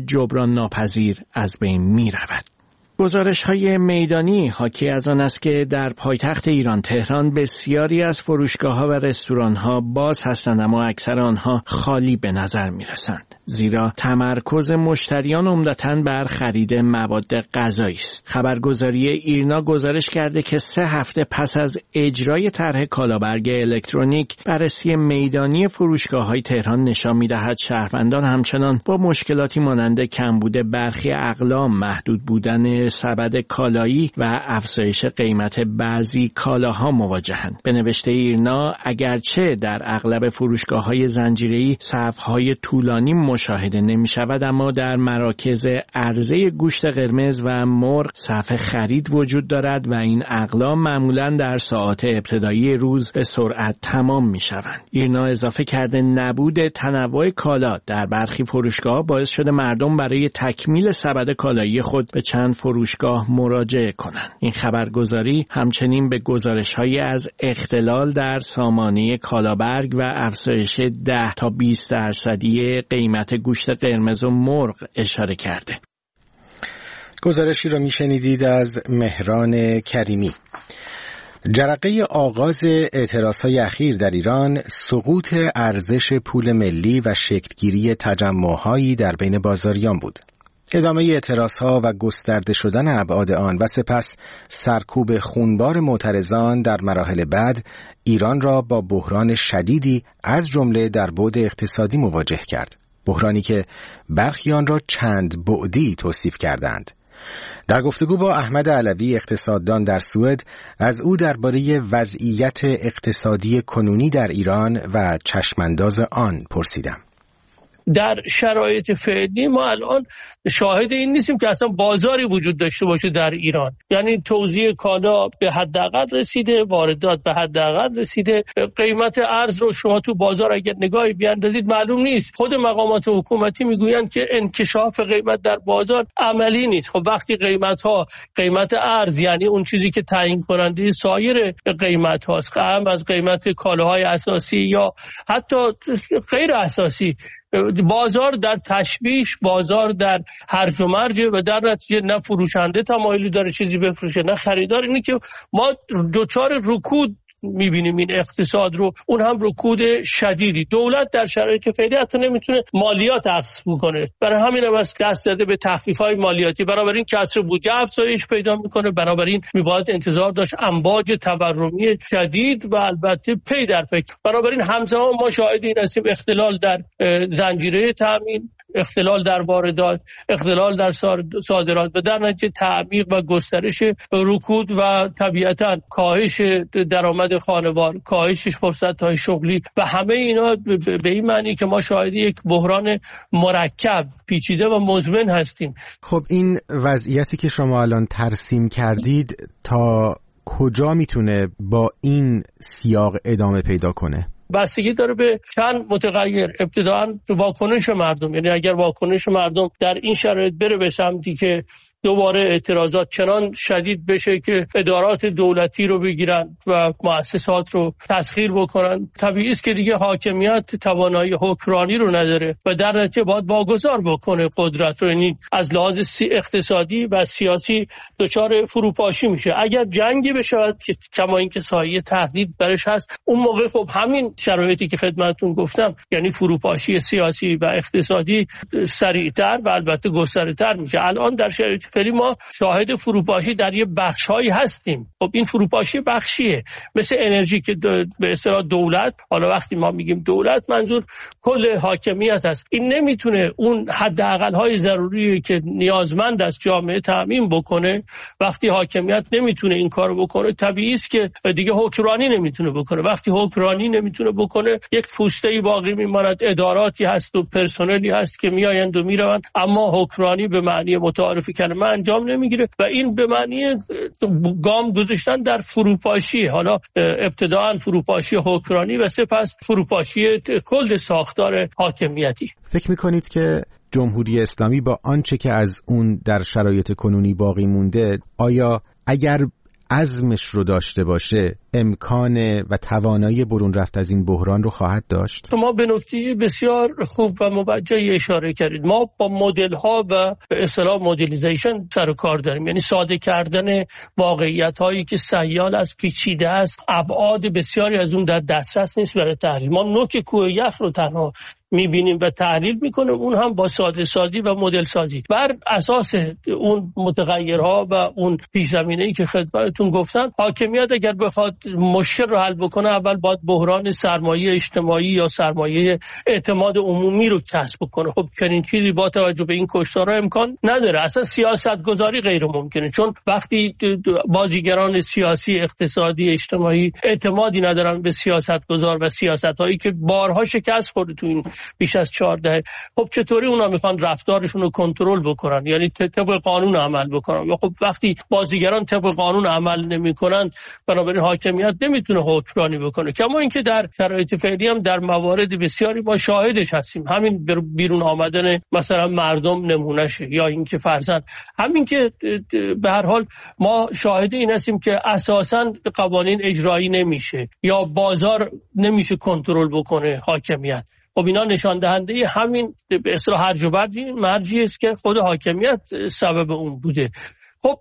امکان ناپذیر از بین می رود. گزارش‌های میدانی حاکی از آن است که در پایتخت ایران تهران بسیاری از فروشگاه‌ها و رستوران‌ها باز هستند، اما اکثر آنها خالی به نظر می‌رسند، زیرا تمرکز مشتریان عمدتاً بر خرید مواد غذایی است. خبرگزاری ایرنا گزارش کرده که 3 هفته پس از اجرای طرح کالابرگ الکترونیک، بررسی میدانی فروشگاه‌های تهران نشان می‌دهد شهروندان همچنان با مشکلاتی مانند کمبود برخی اقلام، محدود بودن سبد کالایی و افزایش قیمت بعضی کالاها مواجهند. به نوشته ایرنا، اگرچه در اغلب فروشگاه‌های زنجیره‌ای صف‌های طولانی مشاهده نمی‌شود، اما در مراکز عرضه گوشت قرمز و مرغ صف خرید وجود دارد و این اقلام معمولاً در ساعات ابتدایی روز به سرعت تمام می‌شوند. ایرنا اضافه کرده نبود تنوع کالا در برخی فروشگاه‌ها باعث شده مردم برای تکمیل سبد کالایی خود به چند فروشگاه مراجعه کنند. این خبرگزاری همچنین به گزارش‌هایی از اختلال در سامانه کالابرگ و افزایش 10 تا 20% قیمت گوشت قرمز و مرغ اشاره کرده. گزارشی را میشنیدید از مهران کریمی. جرقه آغاز اعتراضهای اخیر در ایران سقوط ارزش پول ملی و شکلگیری تجمع‌هایی در بین بازاریان بود. ادامه اعتراضها و گسترده شدن ابعاد آن و سپس سرکوب خونبار معترضان در مراحل بعد ایران را با بحران شدیدی از جمله در بعد اقتصادی مواجه کرد. بحرانی که برخی آن را چند بعدی توصیف کردند. در گفتگو با احمد علوی اقتصاددان در سوئد از او درباره وضعیت اقتصادی کنونی در ایران و چشمانداز آن پرسیدم. در شرایط فعلی ما الان شاهد این نیستیم که اصلا بازاری وجود داشته باشه در ایران. یعنی توزیع کالا به حداقل رسیده، واردات به حداقل رسیده. قیمت ارز رو شما تو بازار اگر نگاهی بیاندازید معلوم نیست. خود مقامات حکومتی میگویند که انکشاف قیمت در بازار عملی نیست. خب وقتی قیمت ارز، یعنی اون چیزی که تعیین کننده سایر قیمت هاست، هم از قیمت کالاهای اساسی یا حتی غیر اساسی، بازار در تشویش، بازار در هرج و مرج و در نتیجه نه فروشنده تمایلی داره چیزی بفروشه نه خریدار. اینه که ما دوچار رکود میبینیم این اقتصاد رو، اون هم رکود شدیدی. دولت در شرایط فعلی حتی نمیتونه مالیات افزایش بکنه، برای همین هم دست زده به تخفیف‌های مالیاتی، بنابراین کسر بودجه افزایش پیدا میکنه، بنابراین میباید انتظار داشت امواج تورمی شدید و البته پی در پی. بنابراین همزمان ما شاهد این هستیم اختلال در زنجیره تامین، اختلال در واردات، اختلال در صادرات و در نتیجه تعمیق و گسترش رکود و طبیعتاً کاهش درآمد خانوار، کاهش فرصت‌های شغلی و همه اینا به این معنی که ما شاهد یک بحران مرکب، پیچیده و مزمن هستیم. خب این وضعیتی که شما الان ترسیم کردید تا کجا میتونه با این سیاق ادامه پیدا کنه؟ بستگی داره به چند متغیر. ابتداً واکنش مردم، یعنی اگر واکنش مردم در این شرایط بره به سمتی که دوباره اعتراضات چنان شدید بشه که ادارات دولتی رو بگیرن و مؤسسات رو تسخیر بکنن، طبیعی است که دیگه حاکمیت توانایی حکمرانی رو نداره و در نتیجه باید واگذار بکنه قدرت رو. یعنی از لحاظ اقتصادی و سیاسی دچار فروپاشی میشه. اگر جنگی بشود که کما اینکه سایه تهدید برش هست، اون موقع خب همین شرایطی که خدمتتون گفتم، یعنی فروپاشی سیاسی و اقتصادی سریعتر و البته گسترده‌تر میشه. الان در شرایط فعلی ما شاهد فروپاشی در یه بخش‌هایی هستیم. خب این فروپاشی بخشیه، مثل انرژی که به اصطلاح دولت، حالا وقتی ما میگیم دولت منظور کل حاکمیت است، این نمیتونه اون حداقل‌های ضروری که نیازمند است جامعه تامین بکنه. وقتی حاکمیت نمیتونه این کارو بکنه، طبیعی است که دیگه حکمرانی نمیتونه بکنه. وقتی حکمرانی نمیتونه بکنه، یک پوسته‌ای باقی میماند، اداراتی هست و پرسنلی هست که میآیند و میروند، اما حکمرانی به معنی متعارف کلمه انجام نمیگیره و این به معنی گام گذاشتن در فروپاشی، حالا ابتداء فروپاشی حکمرانی و سپس فروپاشی کل ساختار حاکمیتی. فکر میکنید که جمهوری اسلامی با آنچه که از اون در شرایط کنونی باقی مونده، آیا اگر عزمش رو داشته باشه امکان و توانایی برون رفت از این بحران رو خواهد داشت؟ شما به نکته بسیار خوب و موجهی اشاره کردید. ما با مدل ها و به اصطلاح مدلیزیشن سر و کار داریم، یعنی ساده کردن واقعیت هایی که سیال از پیچیده است، ابعاد بسیاری از اون در دسترس نیست برای تحلیل. ما نوک کوه یخ رو تنها میبینیم و تحلیل میکنیم، اون هم با ساده سازی و مدل سازی بر اساس اون متغیرها و اون پیش زمینه‌ای که خدمتتون گفتم. حاکمیت اگر بخواد مشکل رو حل بکنه، اول باید بحران سرمایه اجتماعی یا سرمایه اعتماد عمومی رو کسب کنه. خب چنین چیزی با توجه به این کشتارها امکان نداره. اصلا سیاست گذاری غیر ممکنه، چون وقتی بازیگران سیاسی، اقتصادی، اجتماعی اعتمادی ندارن به سیاست گذار و سیاست‌هایی که بارها شکست خورده تو این بیش از 14، خب چطوری اونا میخوان رفتارشون رو کنترل بکنن، یعنی طبق قانون عمل بکنن؟ و خب وقتی بازیگران طبق قانون عمل نمیکنن، بنابراین حاکمیت نمیتونه حکمرانی بکنه. کما اینکه در شرایط فعلی هم در موارد بسیاری ما شاهدش هستیم. همین بیرون آمدن مثلا مردم نمونهشه، یا اینکه فرضاً همین که به هر حال ما شاهد این هستیم که اساساً قوانین اجرایی نمیشه یا بازار نمیشه کنترل بکنه حاکمیت. خب اینا نشان دهنده همین به اصطلاح هرج و مرجی است که خود حاکمیت سبب اون بوده. خب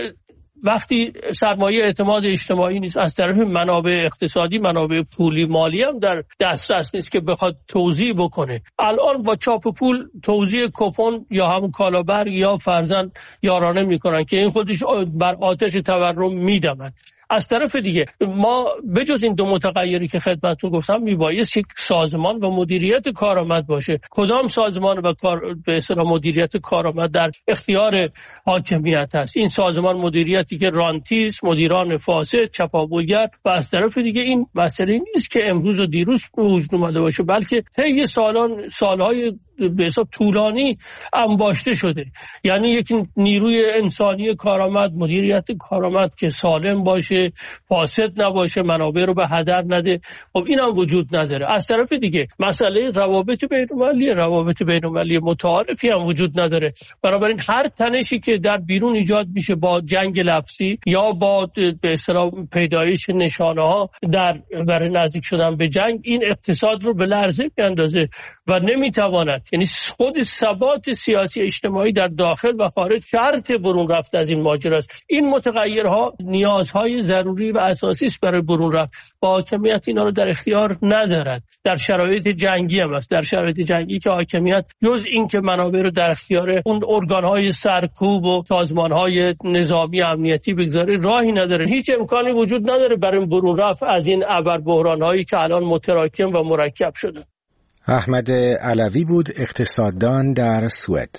وقتی سرمایه اعتماد اجتماعی نیست، از طرف منابع اقتصادی، منابع پولی مالی هم در دسترس نیست که بخواد توزیع بکنه. الان با چاپ پول توزیع کوپن یا همون کالابر یا فرزند یارانه میکنن که این خودش بر آتش تورم میدمد. از طرف دیگه ما بجز این دو متغیری که خدمتتون گفتم میبایست یک سازمان و مدیریت کارآمد باشه. کدام سازمان و به اصطلاح مدیریت کارآمد در اختیار حاکمیت هست؟ این سازمان مدیریتی که رانتی است، مدیران فاسد، چپاولگر، و از طرف دیگه این مسئله نیست که امروز و دیروز به وجود اومده باشه، بلکه طی سالهای به حساب طولانی انباشته شده. یعنی یک نیروی انسانی کارآمد، مدیریت کارآمد که سالم باشه، فاسد نباشه، منابع رو به هدر نده، خب این هم وجود نداره. از طرف دیگه مسئله روابط بین‌المللی متعارفی هم وجود نداره. بنابراین هر تنشی که در بیرون ایجاد میشه با جنگ لفظی یا با به اصطلاح پیدایش نشانه‌ها برای نزدیک شدن به جنگ، این اقتصاد رو به لرزه میاندازه و نمیتواند، یعنی خود ثبات سیاسی اجتماعی در داخل و خارج شرط برون رفت از این ماجرا است. این متغیرها نیازهای ضروری و اساسی است برای برون رفت. با حاکمیت اینا رو در اختیار ندارد. در شرایط جنگی هم است. در شرایط جنگی که حاکمیت جز این که منابع رو در اختیار اون ارگان‌های سرکوب و سازمان‌های نظامی امنیتی بگذاره، راهی نداره. هیچ امکانی وجود نداره برای برون رفت از این ابربحران‌هایی که الان متراکم و مرکب شده. احمد علوی بود، اقتصاددان در سوئد.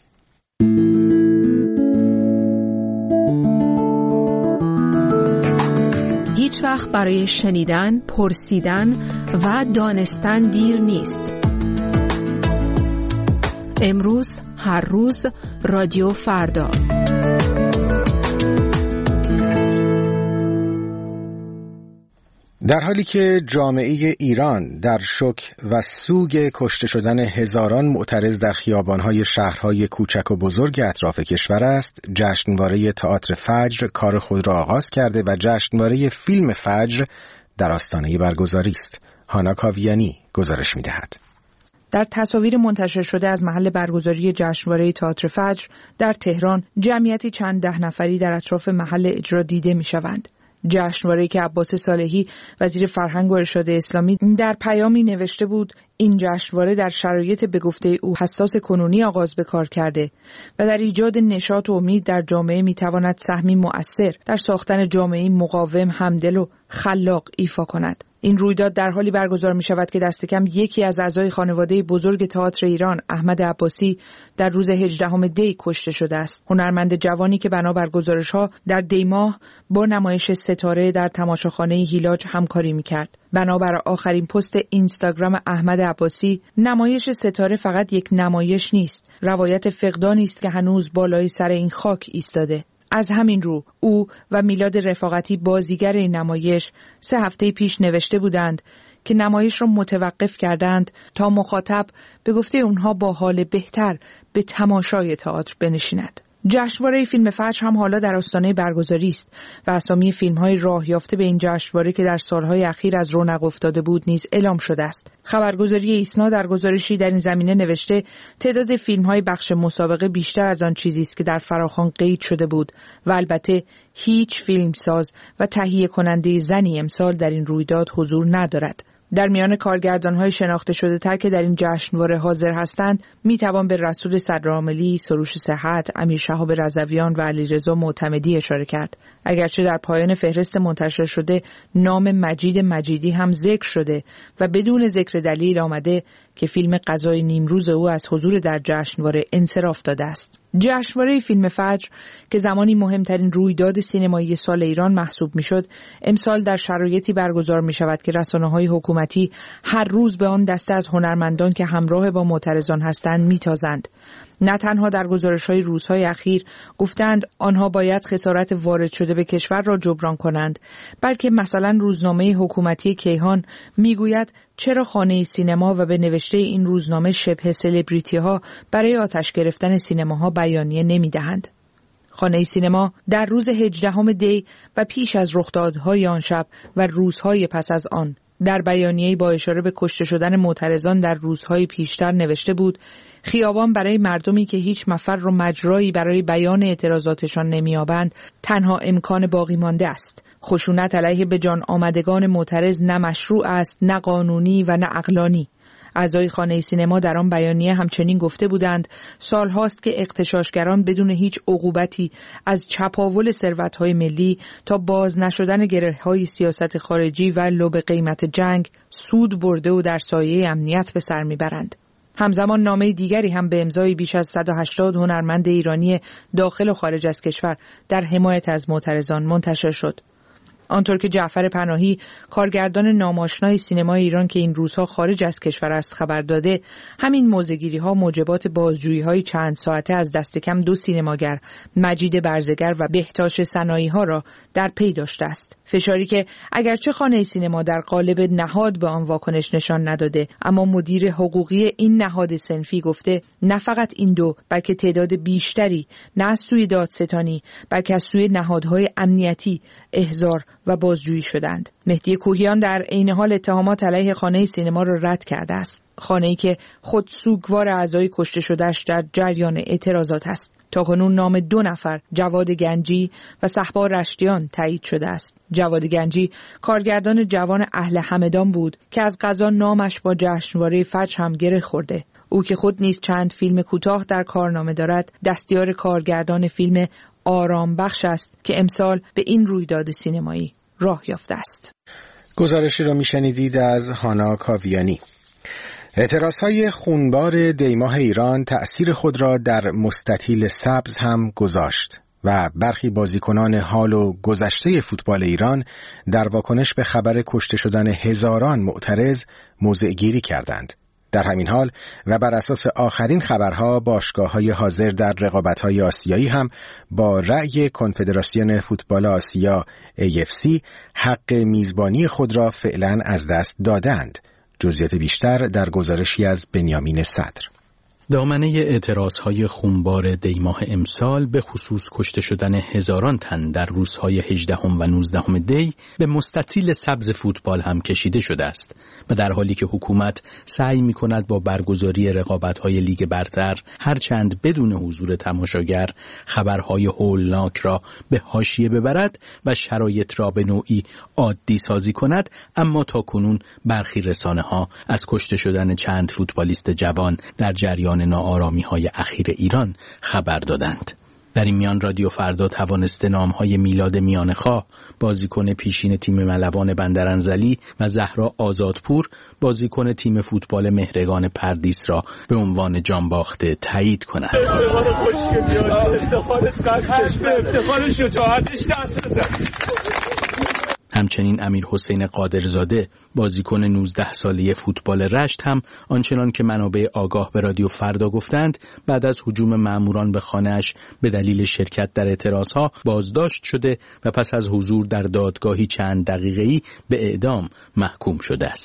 هیچ وقت برای شنیدن، پرسیدن و دانستن دیر نیست. امروز، هر روز، رادیو فردا. در حالی که جامعه ایران در شوک و سوگ کشته شدن هزاران معترض در خیابان‌های شهرهای کوچک و بزرگ اطراف کشور است، جشنواره تئاتر فجر کار خود را آغاز کرده و جشنواره فیلم فجر در آستانه برگزاری است. هانا کاویانی گزارش می‌دهد. در تصاویر منتشر شده از محل برگزاری جشنواره تئاتر فجر در تهران، جمعیتی چند ده نفری در اطراف محل اجرا دیده می‌شوند. جشنواره‌ای که عباس صالحی وزیر فرهنگ و ارشاد اسلامی در پیامی نوشته بود این جشنواره در شرایط به گفته او حساس کنونی آغاز به کار کرده و در ایجاد نشاط و امید در جامعه میتواند سهمی مؤثر در ساختن جامعه‌ای مقاوم، همدل و خلاق ایفا کند. این رویداد در حالی برگزار می شود که دست کم یکی از اعضای خانواده بزرگ تئاتر ایران، احمد عباسی، در روز 18 دی کشته شده است. هنرمند جوانی که بنابر گزارش‌ها در دی ماه با نمایش ستاره در تماشاخانه هیلاج همکاری می‌کرد. بنابر آخرین پست اینستاگرام احمد عباسی، نمایش ستاره فقط یک نمایش نیست، روایت فقدانی است که هنوز بالای سر این خاک ایستاده. از همین رو او و میلاد رفاقتی بازیگر این نمایش 3 هفته پیش نوشته بودند که نمایش را متوقف کردند تا مخاطب به گفته اونها با حال بهتر به تماشای تئاتر بنشیند. جشنواره فیلم فجر هم حالا در آستانه برگزاری است و اسامی فیلم‌های راه یافته به این جشنواره که در سالهای اخیر از رونق افتاده بود نیز اعلام شده است. خبرگزاری ایسنا در گزارشی در این زمینه نوشته تعداد فیلم‌های بخش مسابقه بیشتر از آن چیزی است که در فراخوان قید شده بود و البته هیچ فیلمساز و تهیه کننده زنی امسال در این رویداد حضور ندارد. در میان کارگردان‌های شناخته شده تر که در این جشنواره حاضر هستند میتوان به رسول صدرعاملی، سروش صحت، امیر شهاب رضویان و علیرضا معتمدی اشاره کرد. اگرچه در پایان فهرست منتشر شده نام مجید مجیدی هم ذکر شده و بدون ذکر دلیل آمده که فیلم غذای نیمروز او از حضور در جشنواره انصراف داده است. جشنواره فیلم فجر که زمانی مهمترین رویداد سینمایی سال ایران محسوب میشد، امسال در شرایطی برگزار می شود که رسانه‌های حکومتی هر روز به آن دسته از هنرمندان که همراه با معترضان هستند میتازند. نه تنها در گزارش‌های روزهای اخیر گفتند آنها باید خسارت وارد شده به کشور را جبران کنند، بلکه مثلا روزنامه حکومتی کیهان میگوید چرا خانه سینما و به نوشته این روزنامه شبه سلبریتی‌ها برای آتش گرفتن سینماها بیانیه نمی‌دهند. خانه سینما در روز 18 دی و پیش از رخدادهای آن شب و روزهای پس از آن در بیانیه‌ای با اشاره به کشته شدن معترضان در روزهای پیشتر نوشته بود خیابان برای مردمی که هیچ مفر و مجرایی برای بیان اعتراضاتشان نمی‌یابند تنها امکان باقی مانده است. خشونت علیه به جان آمدگان معترض نه مشروع است، نه قانونی و نه عقلانی. اعضای خانه سینما در آن بیانیه همچنین گفته بودند سالهاست که اغتشاشگران بدون هیچ عقوبتی از چپاول ثروت‌های ملی تا باز نشدن گره‌های سیاست خارجی و لو به قیمت جنگ سود برده و در سایه امنیت به سر میبرند. همزمان نامه دیگری هم به امضای بیش از 180 هنرمند ایرانی داخل و خارج از کشور در حمایت از معترضان منتشر شد. آنطور که جعفر پناهی کارگردان ناماشنای سینمای ایران که این روزها خارج از کشور است خبر داده، همین موضع‌گیری‌ها موجبات بازجویی‌های چند ساعته از دست کم 2 سینماگر، مجید برزگر و بهتاش سنایی‌ها را در پی داشته است. فشاری که اگرچه خانه سینما در قالب نهاد به آن واکنش نشان نداده، اما مدیر حقوقی این نهاد صنفی گفته نه فقط این 2 بلکه تعداد بیشتری نه از سوی دادستانی بلکه از سوی نهادهای امنیتی احضار و بازجویی شدند. مهدی کوهیان در عین حال اتهامات علیه خانه سینما را رد کرده است. خانه‌ای که خود سوگوار اعضای کشته شده‌اش در جریان اعتراضات است. تاکنون نام 2 نفر، جواد گنجی و صهبا رشتیان تایید شده است. جواد گنجی کارگردان جوان اهل همدان بود که از قضا نامش با جشنواره فجر هم گره خورده. او که خود نیز چند فیلم کوتاه در کارنامه دارد، دستیار کارگردان فیلم آرام بخش است که امسال به این رویداد سینمایی راه یافته است. گزارشی را میشنیدید از هانا کاویانی. اعتراضهای خونبار دیماه ایران تأثیر خود را در مستطیل سبز هم گذاشت و برخی بازیکنان حال و گذشته فوتبال ایران در واکنش به خبر کشته شدن هزاران معترض موضع‌گیری کردند. در همین حال و بر اساس آخرین خبرها باشگاه‌های حاضر در رقابت‌های آسیایی هم با رأی کنفدراسیون فوتبال آسیا AFC حق میزبانی خود را فعلا از دست دادند. جزئیات بیشتر در گزارشی از بنیامین صدر. دامنه اعتراضهای خونبار دیماه امسال به خصوص کشته شدن هزاران تن در روزهای 18 و 19 دی به مستطیل سبز فوتبال هم کشیده شده است و در حالی که حکومت سعی می‌کند با برگزاری رقابت‌های لیگ برتر هرچند بدون حضور تماشاگر خبرهای هولناک را به حاشیه ببرد و شرایط را به نوعی عادی سازی کند، اما تاکنون برخی رسانه‌ها از کشته شدن چند فوتبالیست جوان در جریان ناآرامی‌های اخیر ایران خبر دادند. در این میان رادیو فردا توانسته نام‌های میلاد میانخواه، بازیکن پیشین تیم ملوان بندرانزلی و زهرا آزادپور، بازیکن تیم فوتبال مهرگان پردیس را به عنوان جانباخته تایید کند. افتخار شجاعتش دست بزن. همچنین امیر حسین قادرزاده، بازیکن 19 ساله فوتبال رشت هم آنچنان که منابع آگاه به رادیو فردا گفتند بعد از هجوم ماموران به خانه‌اش به دلیل شرکت در اعتراضها بازداشت شده و پس از حضور در دادگاهی چند دقیقه‌ای به اعدام محکوم شده است.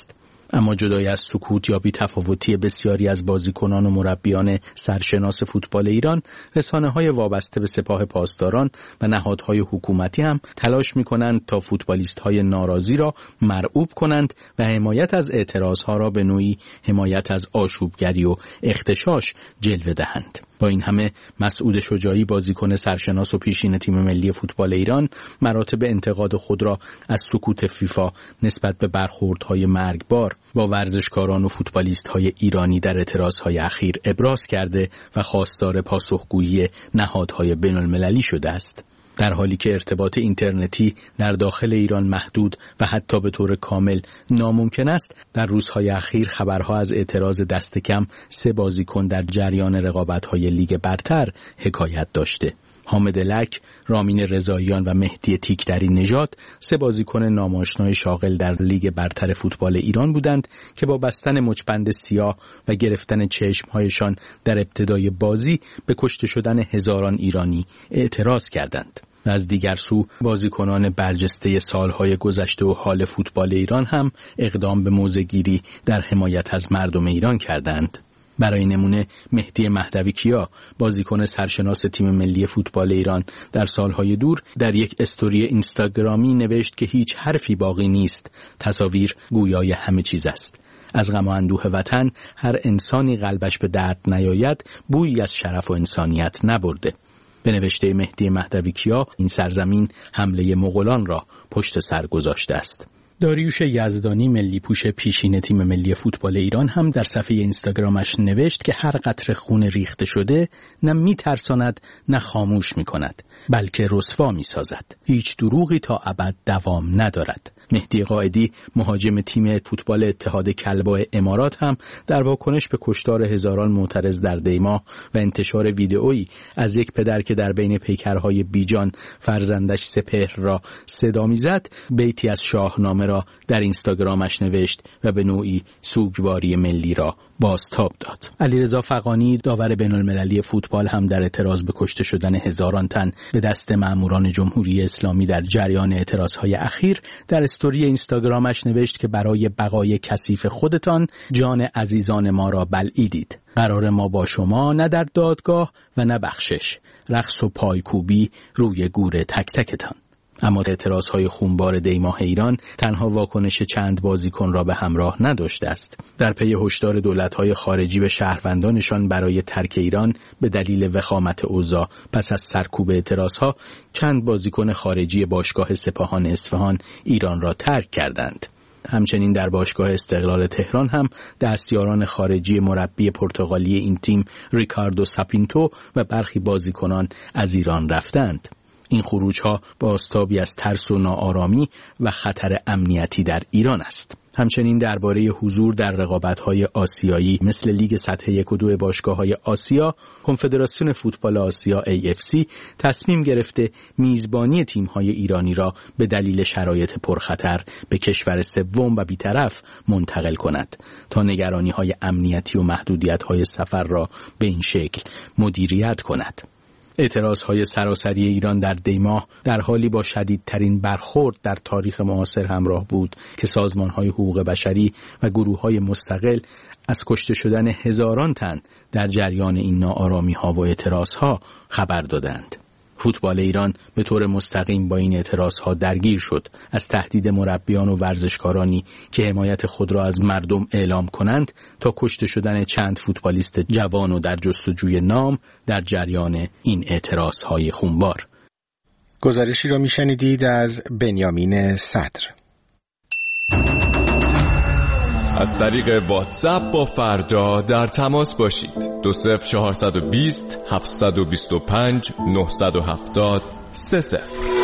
اما جدای از سکوت یا بی‌تفاوتی بسیاری از بازیکنان و مربیان سرشناس فوتبال ایران، رسانه‌های وابسته به سپاه پاسداران و نهادهای حکومتی هم تلاش می‌کنند تا فوتبالیست‌های ناراضی را مرعوب کنند و حمایت از اعتراضها را به نوعی حمایت از آشوبگری و اغتشاش جلوه دهند. با این همه مسعود شجاعی، بازیکن سرشناس و پیشین تیم ملی فوتبال ایران، مراتب انتقاد خود را از سکوت فیفا نسبت به برخوردهای مرگبار با ورزشکاران و فوتبالیست‌های ایرانی در اعتراضهای اخیر ابراز کرده و خواستار پاسخگویی نهادهای بین‌المللی شده است. در حالی که ارتباط اینترنتی در داخل ایران محدود و حتی به طور کامل ناممکن است، در روزهای اخیر خبرها از اعتراض دست کم 3 بازیکن در جریان رقابت‌های لیگ برتر حکایت داشته. حامد لک، رامین رضاییان و مهدی تیکدری نژاد 3 بازیکن ناماشنای شاغل در لیگ برتر فوتبال ایران بودند که با بستن مچبند سیاه و گرفتن چشمهایشان در ابتدای بازی به کشته شدن هزاران ایرانی اعتراض کردند. و از دیگر سو بازیکنان برجسته سالهای گذشته و حال فوتبال ایران هم اقدام به موضع‌گیری در حمایت از مردم ایران کردند. برای نمونه مهدی مهدوی کیا، بازیکن سرشناس تیم ملی فوتبال ایران، در سالهای دور در یک استوری اینستاگرامی نوشت که هیچ حرفی باقی نیست، تصاویر گویای همه چیز است. از غم و اندوه وطن هر انسانی قلبش به درد نیاید بویی از شرف و انسانیت نبرده. به نوشته مهدی مهدوی کیا، این سرزمین حمله مغولان را پشت سر گذاشته است. داریوش یزدانی، ملی پوش پیشین تیم ملی فوتبال ایران، هم در صفحه اینستاگرامش نوشت که هر قطره خون ریخته شده نه میترساند نه خاموش میکند، بلکه رسوا میسازد. هیچ دروغی تا ابد دوام ندارد. مهدی قائدی، مهاجم تیم فوتبال اتحاد کلبا امارات، هم در واکنش به کشتار هزاران معترض در دیما و انتشار ویدئویی از یک پدر که در بین پیکرهای بیجان فرزندش سپهر را صدا میزد، بیتی از شاهنامه را در اینستاگرامش نوشت و به نوعی سوگواری ملی را بازتاب داد. علیرضا فغانی، داور بین‌المللی فوتبال، هم در اعتراض به کشته شدن هزاران تن به دست ماموران جمهوری اسلامی در جریان اعتراضهای اخیر در استوری اینستاگرامش نوشت که برای بقای کثیف خودتان جان عزیزان ما را بلعیدید. قرار ما با شما نه در دادگاه و نه بخشش، رقص و پایکوبی روی گور تک تکتان. اما اعتراضهای خونبار دیماه ایران تنها واکنش چند بازیکن را به همراه نداشته است. در پی هشدار دولت‌های خارجی به شهروندانشان برای ترک ایران به دلیل وخامت اوضاع پس از سرکوب اعتراضها، چند بازیکن خارجی باشگاه سپاهان اصفهان ایران را ترک کردند. همچنین در باشگاه استقلال تهران هم دستیاران خارجی مربی پرتغالی این تیم ریکاردو ساپینتو و برخی بازیکنان از ایران رفتند. این خروج‌ها بازتابی از ترس و ناآرامی و خطر امنیتی در ایران است. همچنین درباره حضور در رقابت‌های آسیایی مثل لیگ سطح 1 و 2 باشگاه‌های آسیا، کنفدراسیون فوتبال آسیا AFC تصمیم گرفته میزبانی تیم‌های ایرانی را به دلیل شرایط پرخطر به کشور سوم و بی‌طرف منتقل کند تا نگرانی‌های امنیتی و محدودیت‌های سفر را به این شکل مدیریت کند. اعتراضهای سراسری ایران در دیماه در حالی با شدیدترین برخورد در تاریخ معاصر همراه بود که سازمانهای حقوق بشری و گروههای مستقل از کشته شدن هزاران تن در جریان این ناآرامی‌ها و اعتراضها خبر دادند. فوتبال ایران به طور مستقیم با این اعتراضها درگیر شد، از تهدید مربیان و ورزشکارانی که حمایت خود را از مردم اعلام کنند تا کشته شدن چند فوتبالیست جوان و در جستجوی نام در جریان این اعتراضهای خونبار. گزارشی را میشنیدید از بنیامین صدر. از طریق واتساپ با فردا در تماس باشید. 20420 725 970 30.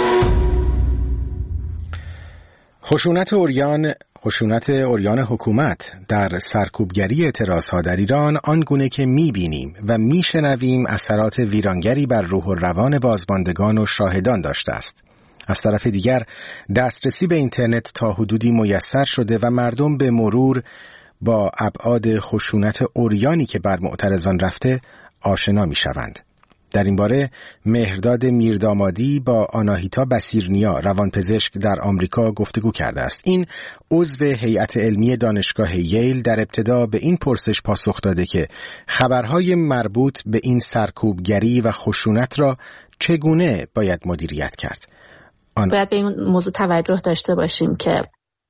خشونت عریان حکومت در سرکوبگری اعتراضها در ایران آنگونه که می‌بینیم و می‌شنویم اثرات ویرانگری بر روح و روان بازماندگان و شاهدان داشته است. از طرف دیگر دسترسی به اینترنت تا حدودی میسر شده و مردم به مرور با ابعاد خشونت عریانی که بر معترضان رفته آشنا می‌شوند. در این باره مهرداد میردامادی با آناهیتا بصیرنیا روانپزشک در آمریکا گفتگو کرده است. این عضو هیئت علمی دانشگاه ییل در ابتدا به این پرسش پاسخ داده که خبرهای مربوط به این سرکوبگری و خشونت را چگونه باید مدیریت کرد. باید به این موضوع توجه داشته باشیم که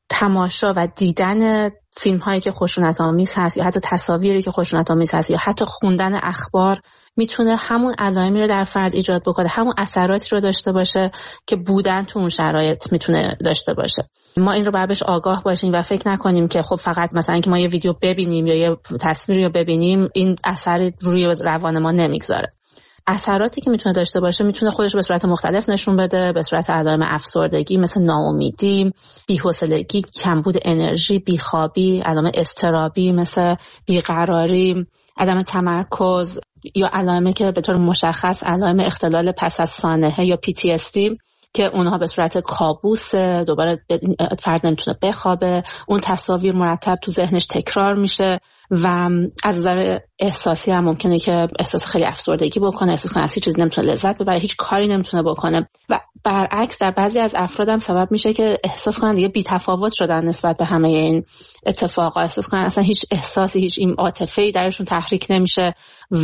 تماشا و دیدن فیلم هایی که خشونت آمیز هست یا حتی تصاویری که خشونت آمیز هست یا حتی خوندن اخبار میتونه همون علائمی رو در فرد ایجاد بکنه، همون اثراتی رو داشته باشه که بودن تو اون شرایط میتونه داشته باشه. ما این رو باید بهش آگاه باشیم و فکر نکنیم که خب فقط مثلا که ما یه ویدیو ببینیم یا یه تصویری رو ببینیم این اثری روی روان ما نمیگذاره. اثراتی که میتونه داشته باشه میتونه خودش به صورت مختلف نشون بده، به صورت علائم افسردگی مثل ناامیدی، بی‌حوصلگی، کمبود انرژی، بیخوابی، علائم اضطرابی مثل بیقراری، عدم تمرکز، یا علائمی که به طور مشخص علائم اختلال پس از سانحه یا PTSD که اونها به صورت کابوس، دوباره فرد نمیتونه بخوابه، اون تصاویر مرتب تو ذهنش تکرار میشه و از نظر احساسی هم ممکنه که احساس خیلی افسردگی بکنه، احساس کنه از هیچ چیز نمیتونه لذت ببره، هیچ کاری نمیتونه بکنه و برعکس در بعضی از افراد هم سبب میشه که احساس کنن دیگه بی‌تفاوت شدن نسبت به همه این اتفاقا، احساس کنن اصلا هیچ احساسی، هیچ این عاطفه‌ای درشون تحریک نمیشه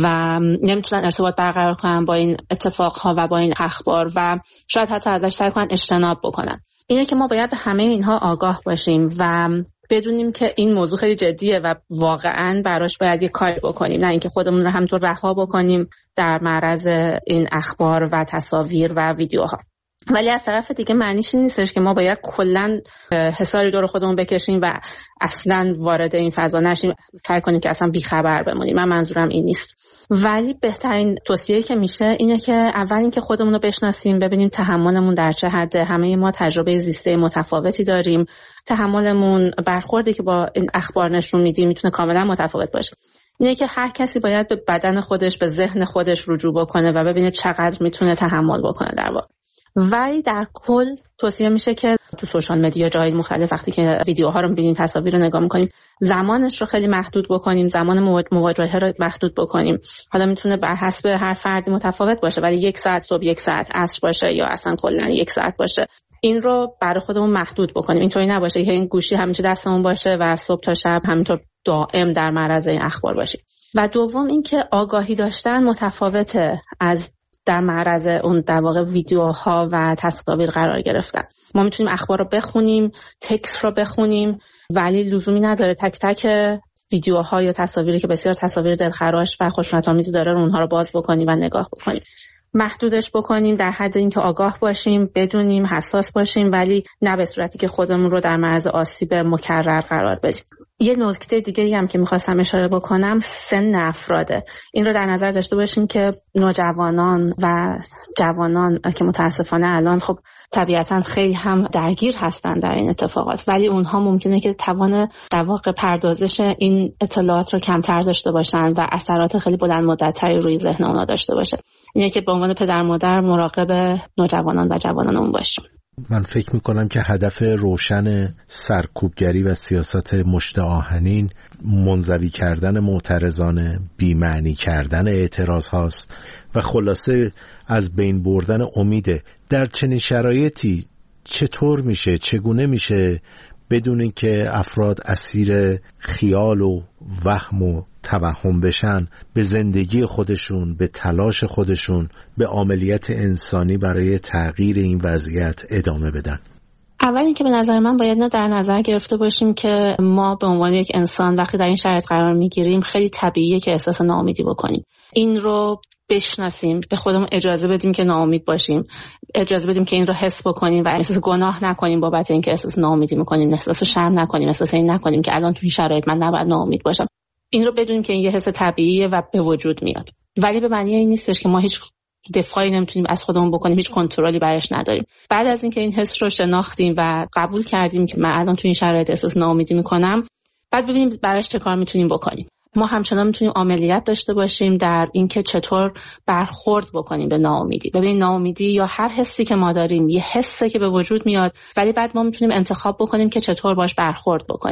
و نمیتونن ارتباط برقرار کنن با این اتفاقها و با این اخبار و شاید حتی ازش سعی کنن اجتناب بکنن. اینه که ما باید به همه اینها آگاه باشیم و بدونیم که این موضوع خیلی جدیه و واقعاً براش باید یه کاری بکنیم، نه اینکه خودمون رو همینطور رها بکنیم در معرض این اخبار و تصاویر و ویدیوها. ولی از طرف دیگه معنیش نیستش که ما باید کلاً حصاری دور خودمون بکشیم و اصلاً وارد این فضا نشیم، سعی کنیم که اصلا بیخبر بمونیم. من منظورم این نیست. ولی بهترین توصیه‌ای که میشه اینه که اول اینکه خودمون رو بشناسیم، ببینیم تحملمون در چه حده. همه ما تجربه زیسته متفاوتی داریم، تحملمون برخوردی که با این اخبار نشون میدیم میتونه کاملا متفاوت باشه. اینه که هر کسی باید به بدن خودش، به ذهن خودش رجوع بکنه و ببینه چقدر میتونه تحمل بکنه در واقع. ولی در کل توصیه میشه که تو سوشال مدیا جای مختلف وقتی که ویدیوها رو می‌بینیم، تصاویر رو نگاه می‌کنیم، زمانش رو خیلی محدود بکنیم، زمان مواجهه رو محدود بکنیم. حالا میتونه بر حسب هر فردی متفاوت باشه، ولی 1 ساعت صبح، 1 ساعت عصر باشه یا اصلا کلا 1 ساعت باشه. این رو برای خودمون محدود بکنیم. اینطوری نباشه که این گوشی همیشه دستمون باشه و صبح تا شب همینطور دائم در معرض این اخبار باشیم. و دوم اینکه آگاهی داشتن متفاوته از در معرض اون در واقع ویدیوها و تصاویر قرار گرفتن. ما میتونیم اخبار رو بخونیم، تکست رو بخونیم، ولی لزومی نداره تک تک ویدیوها یا تصاویری که بسیار تصاویر دلخراش و خشونت‌آمیزی داره رو اونها رو باز بکنیم و نگاه بکنیم. محدودش بکنیم در حد اینکه آگاه باشیم، بدونیم، حساس باشیم، ولی نه به صورتی که خودمون رو در معرض آسیب مکرر قرار بدیم. یه نکته دیگه‌ای هم که می‌خواستم اشاره بکنم سن افراده. این رو در نظر داشته باشیم که نوجوانان و جوانان که متاسفانه الان خب طبیعتاً خیلی هم درگیر هستن در این اتفاقات، ولی اونها ممکنه که توان در واقع پردازش این اطلاعات رو کمتر داشته باشن و اثرات خیلی بلند مدت‌تری روی ذهن اونها داشته باشه. اینه که به عنوان پدر مادر مراقب نوجوانان و جوانانمون باشیم. من فکر میکنم که هدف روشن سرکوبگری و سیاست مشت آهنین منزوی کردن معترضان، بی‌معنی کردن اعتراض هاست و خلاصه از بین بردن امیده. در چنین شرایطی چطور میشه، چگونه میشه بدون اینکه افراد اسیر خیال و وهم و توهم بشن، به زندگی خودشون، به تلاش خودشون، به عملیات انسانی برای تغییر این وضعیت ادامه بدن؟ اول اینکه به نظر من باید در نظر گرفته باشیم که ما به عنوان یک انسان وقتی در این شرایط قرار میگیریم خیلی طبیعیه که احساس ناامیدی بکنیم. این رو بشناسیم، به خودمون اجازه بدیم که ناامید باشیم، اجازه بدیم که این رو حس بکنیم و احساس گناه نکنیم بابت اینکه احساس ناامیدی میکنیم، احساس شرم نکنیم، احساس این نکنیم که الان تو این شرایط من نباید ناامید باشم. این رو بدونیم که این یه حس طبیعیه و به وجود میاد، ولی به معنی این نیستش که ما هیچ دفاعی نمیتونیم از خودمون بکنیم، هیچ کنترلی برش نداریم. بعد از اینکه این حس رو شناختیم و قبول کردیم که من الان تو این شرایط احساس ناامیدی میکنم، بعد ببینیم براش چه کار میتونیم بکنیم. ما همچنان میتونیم عملیات داشته باشیم در اینکه چطور برخورد بکنیم به ناامیدی. ببین ناامیدی یا هر حسی که ما داریم یه حسه که به وجود میاد، ولی بعد ما میتونیم انتخاب بکنیم که چطور باش برخورد بکنیم.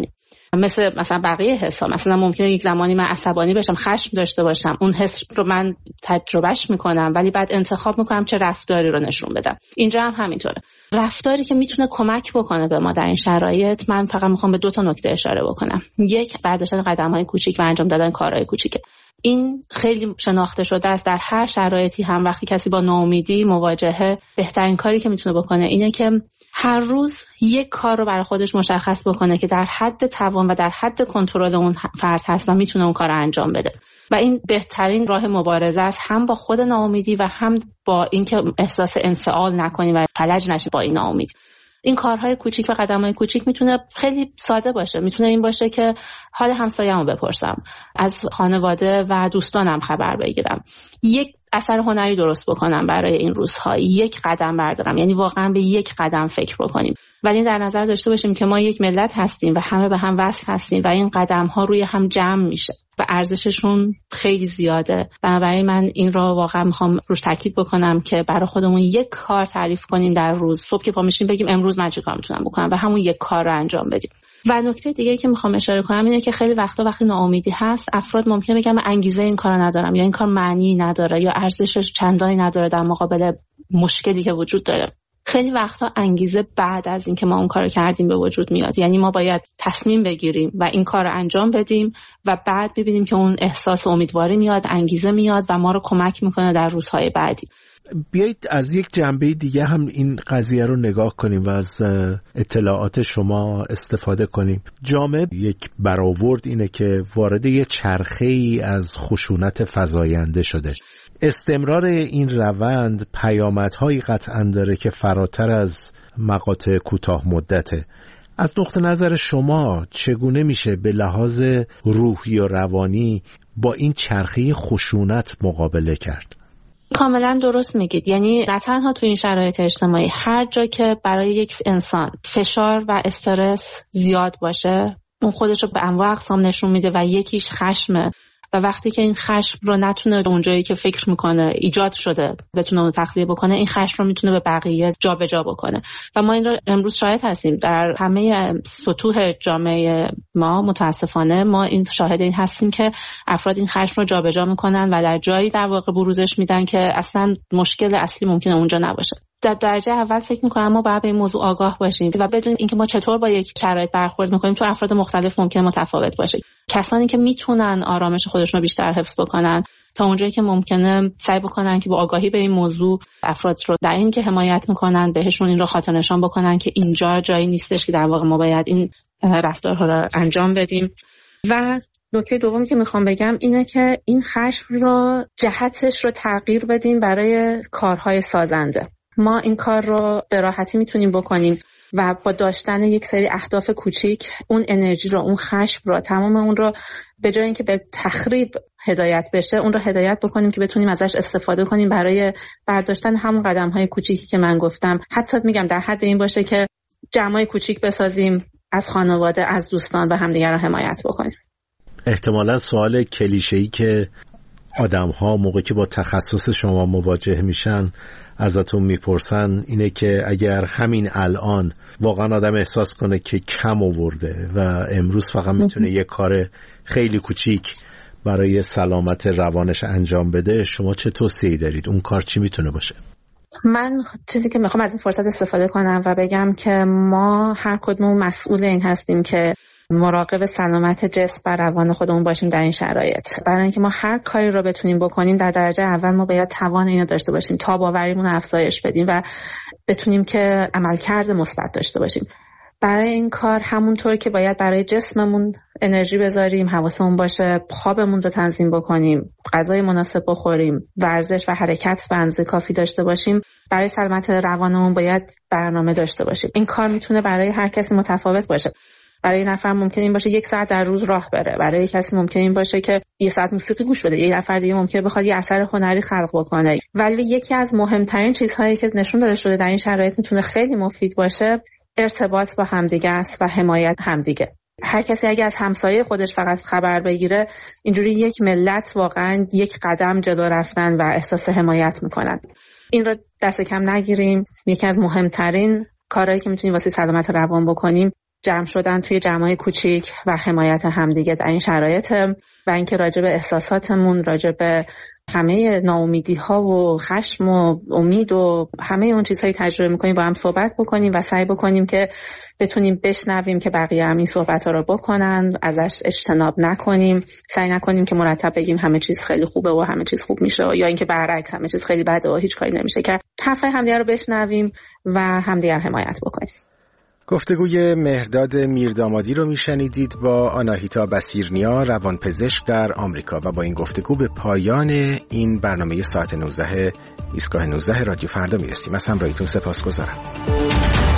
مثلا بقیه حسا، مثلا ممکنه یک زمانی من عصبانی بشم، خشم داشته باشم، اون حس رو من تجربهش میکنم ولی بعد انتخاب میکنم چه رفتاری رو نشون بدم. اینجا هم همینطوره. رفتاری که میتونه کمک بکنه به ما در این شرایط، من فقط میخوام به 2 نکته اشاره بکنم. یک، برداشتن قدم‌های کوچیک و انجام دادن کارهای کوچیکه. این خیلی شناخته شده است. در هر شرایطی، هم وقتی کسی با ناامیدی مواجهه، بهترین کاری که میتونه بکنه اینه که هر روز یک کار رو برای خودش مشخص بکنه که در حد توان و در حد کنترل اون فرد هست و میتونه اون کار رو انجام بده. و این بهترین راه مبارزه است، هم با خود ناامیدی و هم با اینکه احساس انفعال نکنی و فلج نشی با این ناامید. این کارهای کوچیک و قدم‌های کوچیک میتونه خیلی ساده باشه. میتونه این باشه که حال همسایه‌مو بپرسم، از خانواده و دوستانم خبر بگیرم، یک اثر هنری درست بکنم برای این روزها، یک قدم بردارم، یعنی واقعا به یک قدم فکر بکنیم. ولی در نظر داشته باشیم که ما یک ملت هستیم و همه به هم وصل هستیم و این قدم‌ها روی هم جمع میشه و ارزششون خیلی زیاده. بنابراین من این رو واقعا میخوام روش تاکید بکنم که برای خودمون یک کار تعریف کنیم در روز. صبح که پا میشیم بگیم امروز من چه کار میتونم بکنم و همون یک کار رو انجام بدیم. و نکته دیگه که میخوام اشاره کنم اینه که خیلی وقتا وقتی ناامیدی هست، افراد ممکنه بگن من انگیزه این کارو ندارم، یا این کار معنی نداره، یا ارزشش چندانی نداره در مقابل مشکلی که وجود داره. خیلی وقتا انگیزه بعد از اینکه ما اون کارو کردیم به وجود میاد. یعنی ما باید تصمیم بگیریم و این کارو انجام بدیم و بعد ببینیم که اون احساس امیدواری میاد، انگیزه میاد و ما رو کمک میکنه در روزهای بعدی. بیایید از یک جنبه دیگه هم این قضیه رو نگاه کنیم و از اطلاعات شما استفاده کنیم. جامعه یک برآورد اینه که وارد یه چرخه‌ای از خشونت فزاینده شده. استمرار این روند پیامدهایی قطعاً داره که فراتر از مقاطع کوتاه مدته. از نقطه نظر شما چگونه میشه به لحاظ روحی و روانی با این چرخه خشونت مقابله کرد؟ کاملا درست میگید. یعنی نه تنها تو این شرایط اجتماعی، هر جا که برای یک انسان فشار و استرس زیاد باشه، اون خودش رو به انواع اقسام نشون میده و یکیش خشمه. و وقتی که این خشم رو نتونه اونجایی که فکر میکنه ایجاد شده بتونه اون تخلیه بکنه، این خشم رو میتونه به بقیه جابجا بکنه. و ما این رو امروز شاهد هستیم در همه سطوح جامعه ما. متاسفانه ما این شاهد این هستیم که افراد این خشم رو جابجا میکنن و در جایی در واقع بروزش میدن که اصلا مشکل اصلی ممکنه اونجا نباشه. در درجه اول فکر میکنم ما باید به این موضوع آگاه باشیم و بدون اینکه ما چطور با یک شرایط برخورد میکنیم تو افراد مختلف ممکنه متفاوت باشه. کسانی که میتونن آرامش خودشون رو بیشتر حفظ بکنن تا اونجایی که ممکنه سعی بکنن که با آگاهی به این موضوع افراد رو در این که حمایت میکنن بهشون این رو خاطر نشان بکنن که اینجا جایی نیستش که در واقع ما باید این رفتارها رو انجام بدیم. و نکته دومی که میخوام بگم اینه که این خشم رو جهتش رو تغییر بدیم برای کارهای سازنده. ما این کار رو به راحتی میتونیم بکنیم و با داشتن یک سری اهداف کوچیک اون انرژی رو، اون خشم رو، تمام اون رو به جای اینکه به تخریب هدایت بشه، اون رو هدایت بکنیم که بتونیم ازش استفاده کنیم برای برداشتن همون قدم‌های کوچیکی که من گفتم. حتی میگم در حد این باشه که جمعای کوچیک بسازیم، از خانواده، از دوستان و همدیگر رو حمایت بکنیم. احتمالاً سوال کلیشه‌ای که آدم‌ها موقعی که با تخصص شما مواجه میشن ازتون میپرسن اینه که اگر همین الان واقعا آدم احساس کنه که کم آورده و امروز فقط میتونه یه کار خیلی کوچیک برای سلامت روانش انجام بده، شما چه توصیه‌ای دارید؟ اون کار چی میتونه باشه؟ من چیزی که میخوام از این فرصت استفاده کنم و بگم که ما هر کدوم مسئول این هستیم که مراقب سلامت جسم و روان خودمون باشیم در این شرایط. برای اینکه ما هر کاری رو بتونیم بکنیم، در درجه اول ما باید توان اینو داشته باشیم، تاب‌آوریمون رو افزایش بدیم و بتونیم که عملکرد مثبت داشته باشیم. برای این کار همونطور که باید برای جسممون انرژی بذاریم، حواسمون باشه، خوابمون رو تنظیم بکنیم، غذای مناسب بخوریم، ورزش و حرکت به اندازه کافی داشته باشیم، برای سلامت روانمون باید برنامه داشته باشیم. این کار میتونه برای هر کسی متفاوت باشه. برای نفر ممکن این باشه 1 ساعت در روز راه بره، برای کسی ممکن این باشه که 1 ساعت موسیقی گوش بده، یک نفر دیگه ممکنه بخواد یه اثر هنری خلق بکنه. ولی یکی از مهمترین چیزهایی که نشون داده شده در این شرایط میتونه خیلی مفید باشه، ارتباط با همدیگه است و حمایت همدیگه. هر کسی اگه از همسایه خودش فقط خبر بگیره، اینجوری یک ملت واقعا یک قدم جلو رفتن و احساس حمایت میکنن. این رو دست کم نگیریم. یکی از مهمترین کارهایی که میتونیم واسه سلامت روان بکنیم جمع شدن توی جمعای کوچیک و حمایت همدیگه در این شرایط و اینکه راجع به احساساتمون، راجع به همه ناامیدی ها و خشم و امید و همه اون چیزهایی تجربه میکنیم با هم صحبت بکنیم و سعی بکنیم که بتونیم بشنویم که بقیه هم این صحبت ها رو بکنن، ازش اجتناب نکنیم، سعی نکنیم که مرتب بگیم همه چیز خیلی خوبه و همه چیز خوب میشه یا اینکه برعکس همه چیز خیلی بده و هیچ کاری نمیشه، که حرفای همدیگه رو بشنویم و همدیگه حمایت بکنیم. گفتگوی مهرداد میردامادی رو میشنیدید با آناهیتا بصیرنیا، روانپزشک در آمریکا، و با این گفتگو به پایان این برنامه ساعت 19 ایستگاه 19 رادیو فردا میرسیم. از همراهیتون سپاسگزارم.